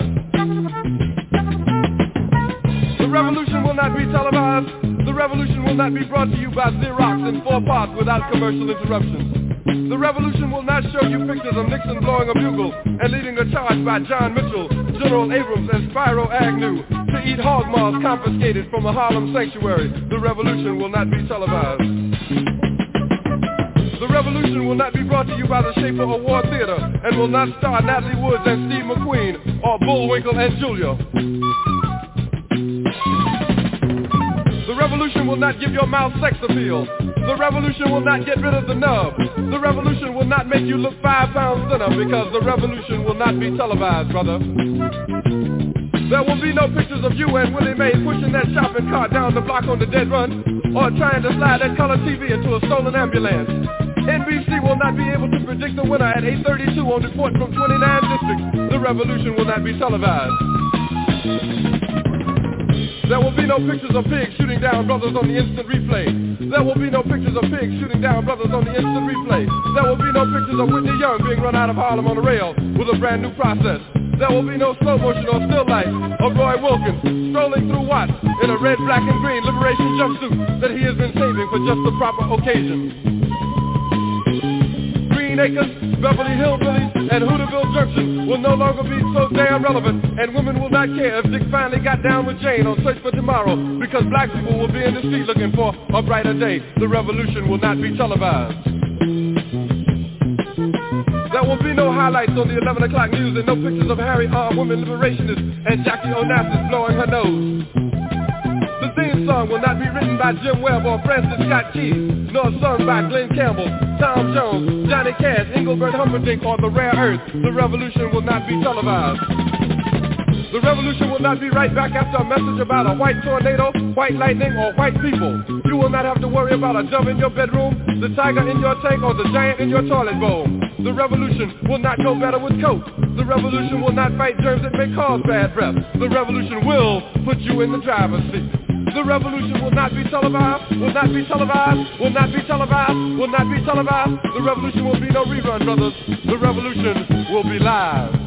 The revolution will not be televised. The revolution will not be brought to you by Xerox in four parts without commercial interruptions. The revolution will not show you pictures of Nixon blowing a bugle and leading a charge by John Mitchell, General Abrams, and Spyro Agnew to eat hog maws confiscated from a Harlem sanctuary. The revolution will not be televised. The revolution will not be brought to you by the Schaefer Award Theater and will not star Natalie Woods and Steve McQueen or Bullwinkle and Julia. The revolution will not give your mouth sex appeal. The revolution will not get rid of the nub. The revolution will not make you look five pounds thinner because the revolution will not be televised, brother. There will be no pictures of you and Willie Mae pushing that shopping cart down the block on the dead run or trying to slide that color T V into a stolen ambulance. N B C will not be able to predict the winner at eight thirty-two on report from twenty-nine districts. The revolution will not be televised. There will be no pictures of pigs shooting down brothers on the instant replay. There will be no pictures of pigs shooting down brothers on the instant replay. There will be no pictures of Whitney Young being run out of Harlem on a rail with a brand new process. There will be no slow motion or still life of Roy Wilkins strolling through Watts in a red, black, and green liberation jumpsuit that he has been saving for just the proper occasion. Green Acres, Beverly Hillbillies, and Hooterville Junction will no longer be so damn relevant, and women will not care if Dick finally got down with Jane on Search for Tomorrow, because black people will be in the street looking for a brighter day. The revolution will not be televised. There will be no highlights on the eleven o'clock news and no pictures of Harry armed women liberationists and Jackie Onassis blowing her nose. The theme song will not be written by Jim Webb or Francis Scott Keys, nor sung by Glenn Campbell, Tom Jones, Johnny Cash, Engelbert Humperdinck, or The Rare Earth. The revolution will not be televised. The revolution will not be right back after a message about a white tornado, white lightning, or white people. You will not have to worry about a dove in your bedroom, the tiger in your tank, or the giant in your toilet bowl. The revolution will not go better with Coke. The revolution will not fight germs that may cause bad breath. The revolution will put you in the driver's seat. The revolution will not be televised, will not be televised, will not be televised, will not be televised. The revolution will be no rerun, brothers. The revolution will be live.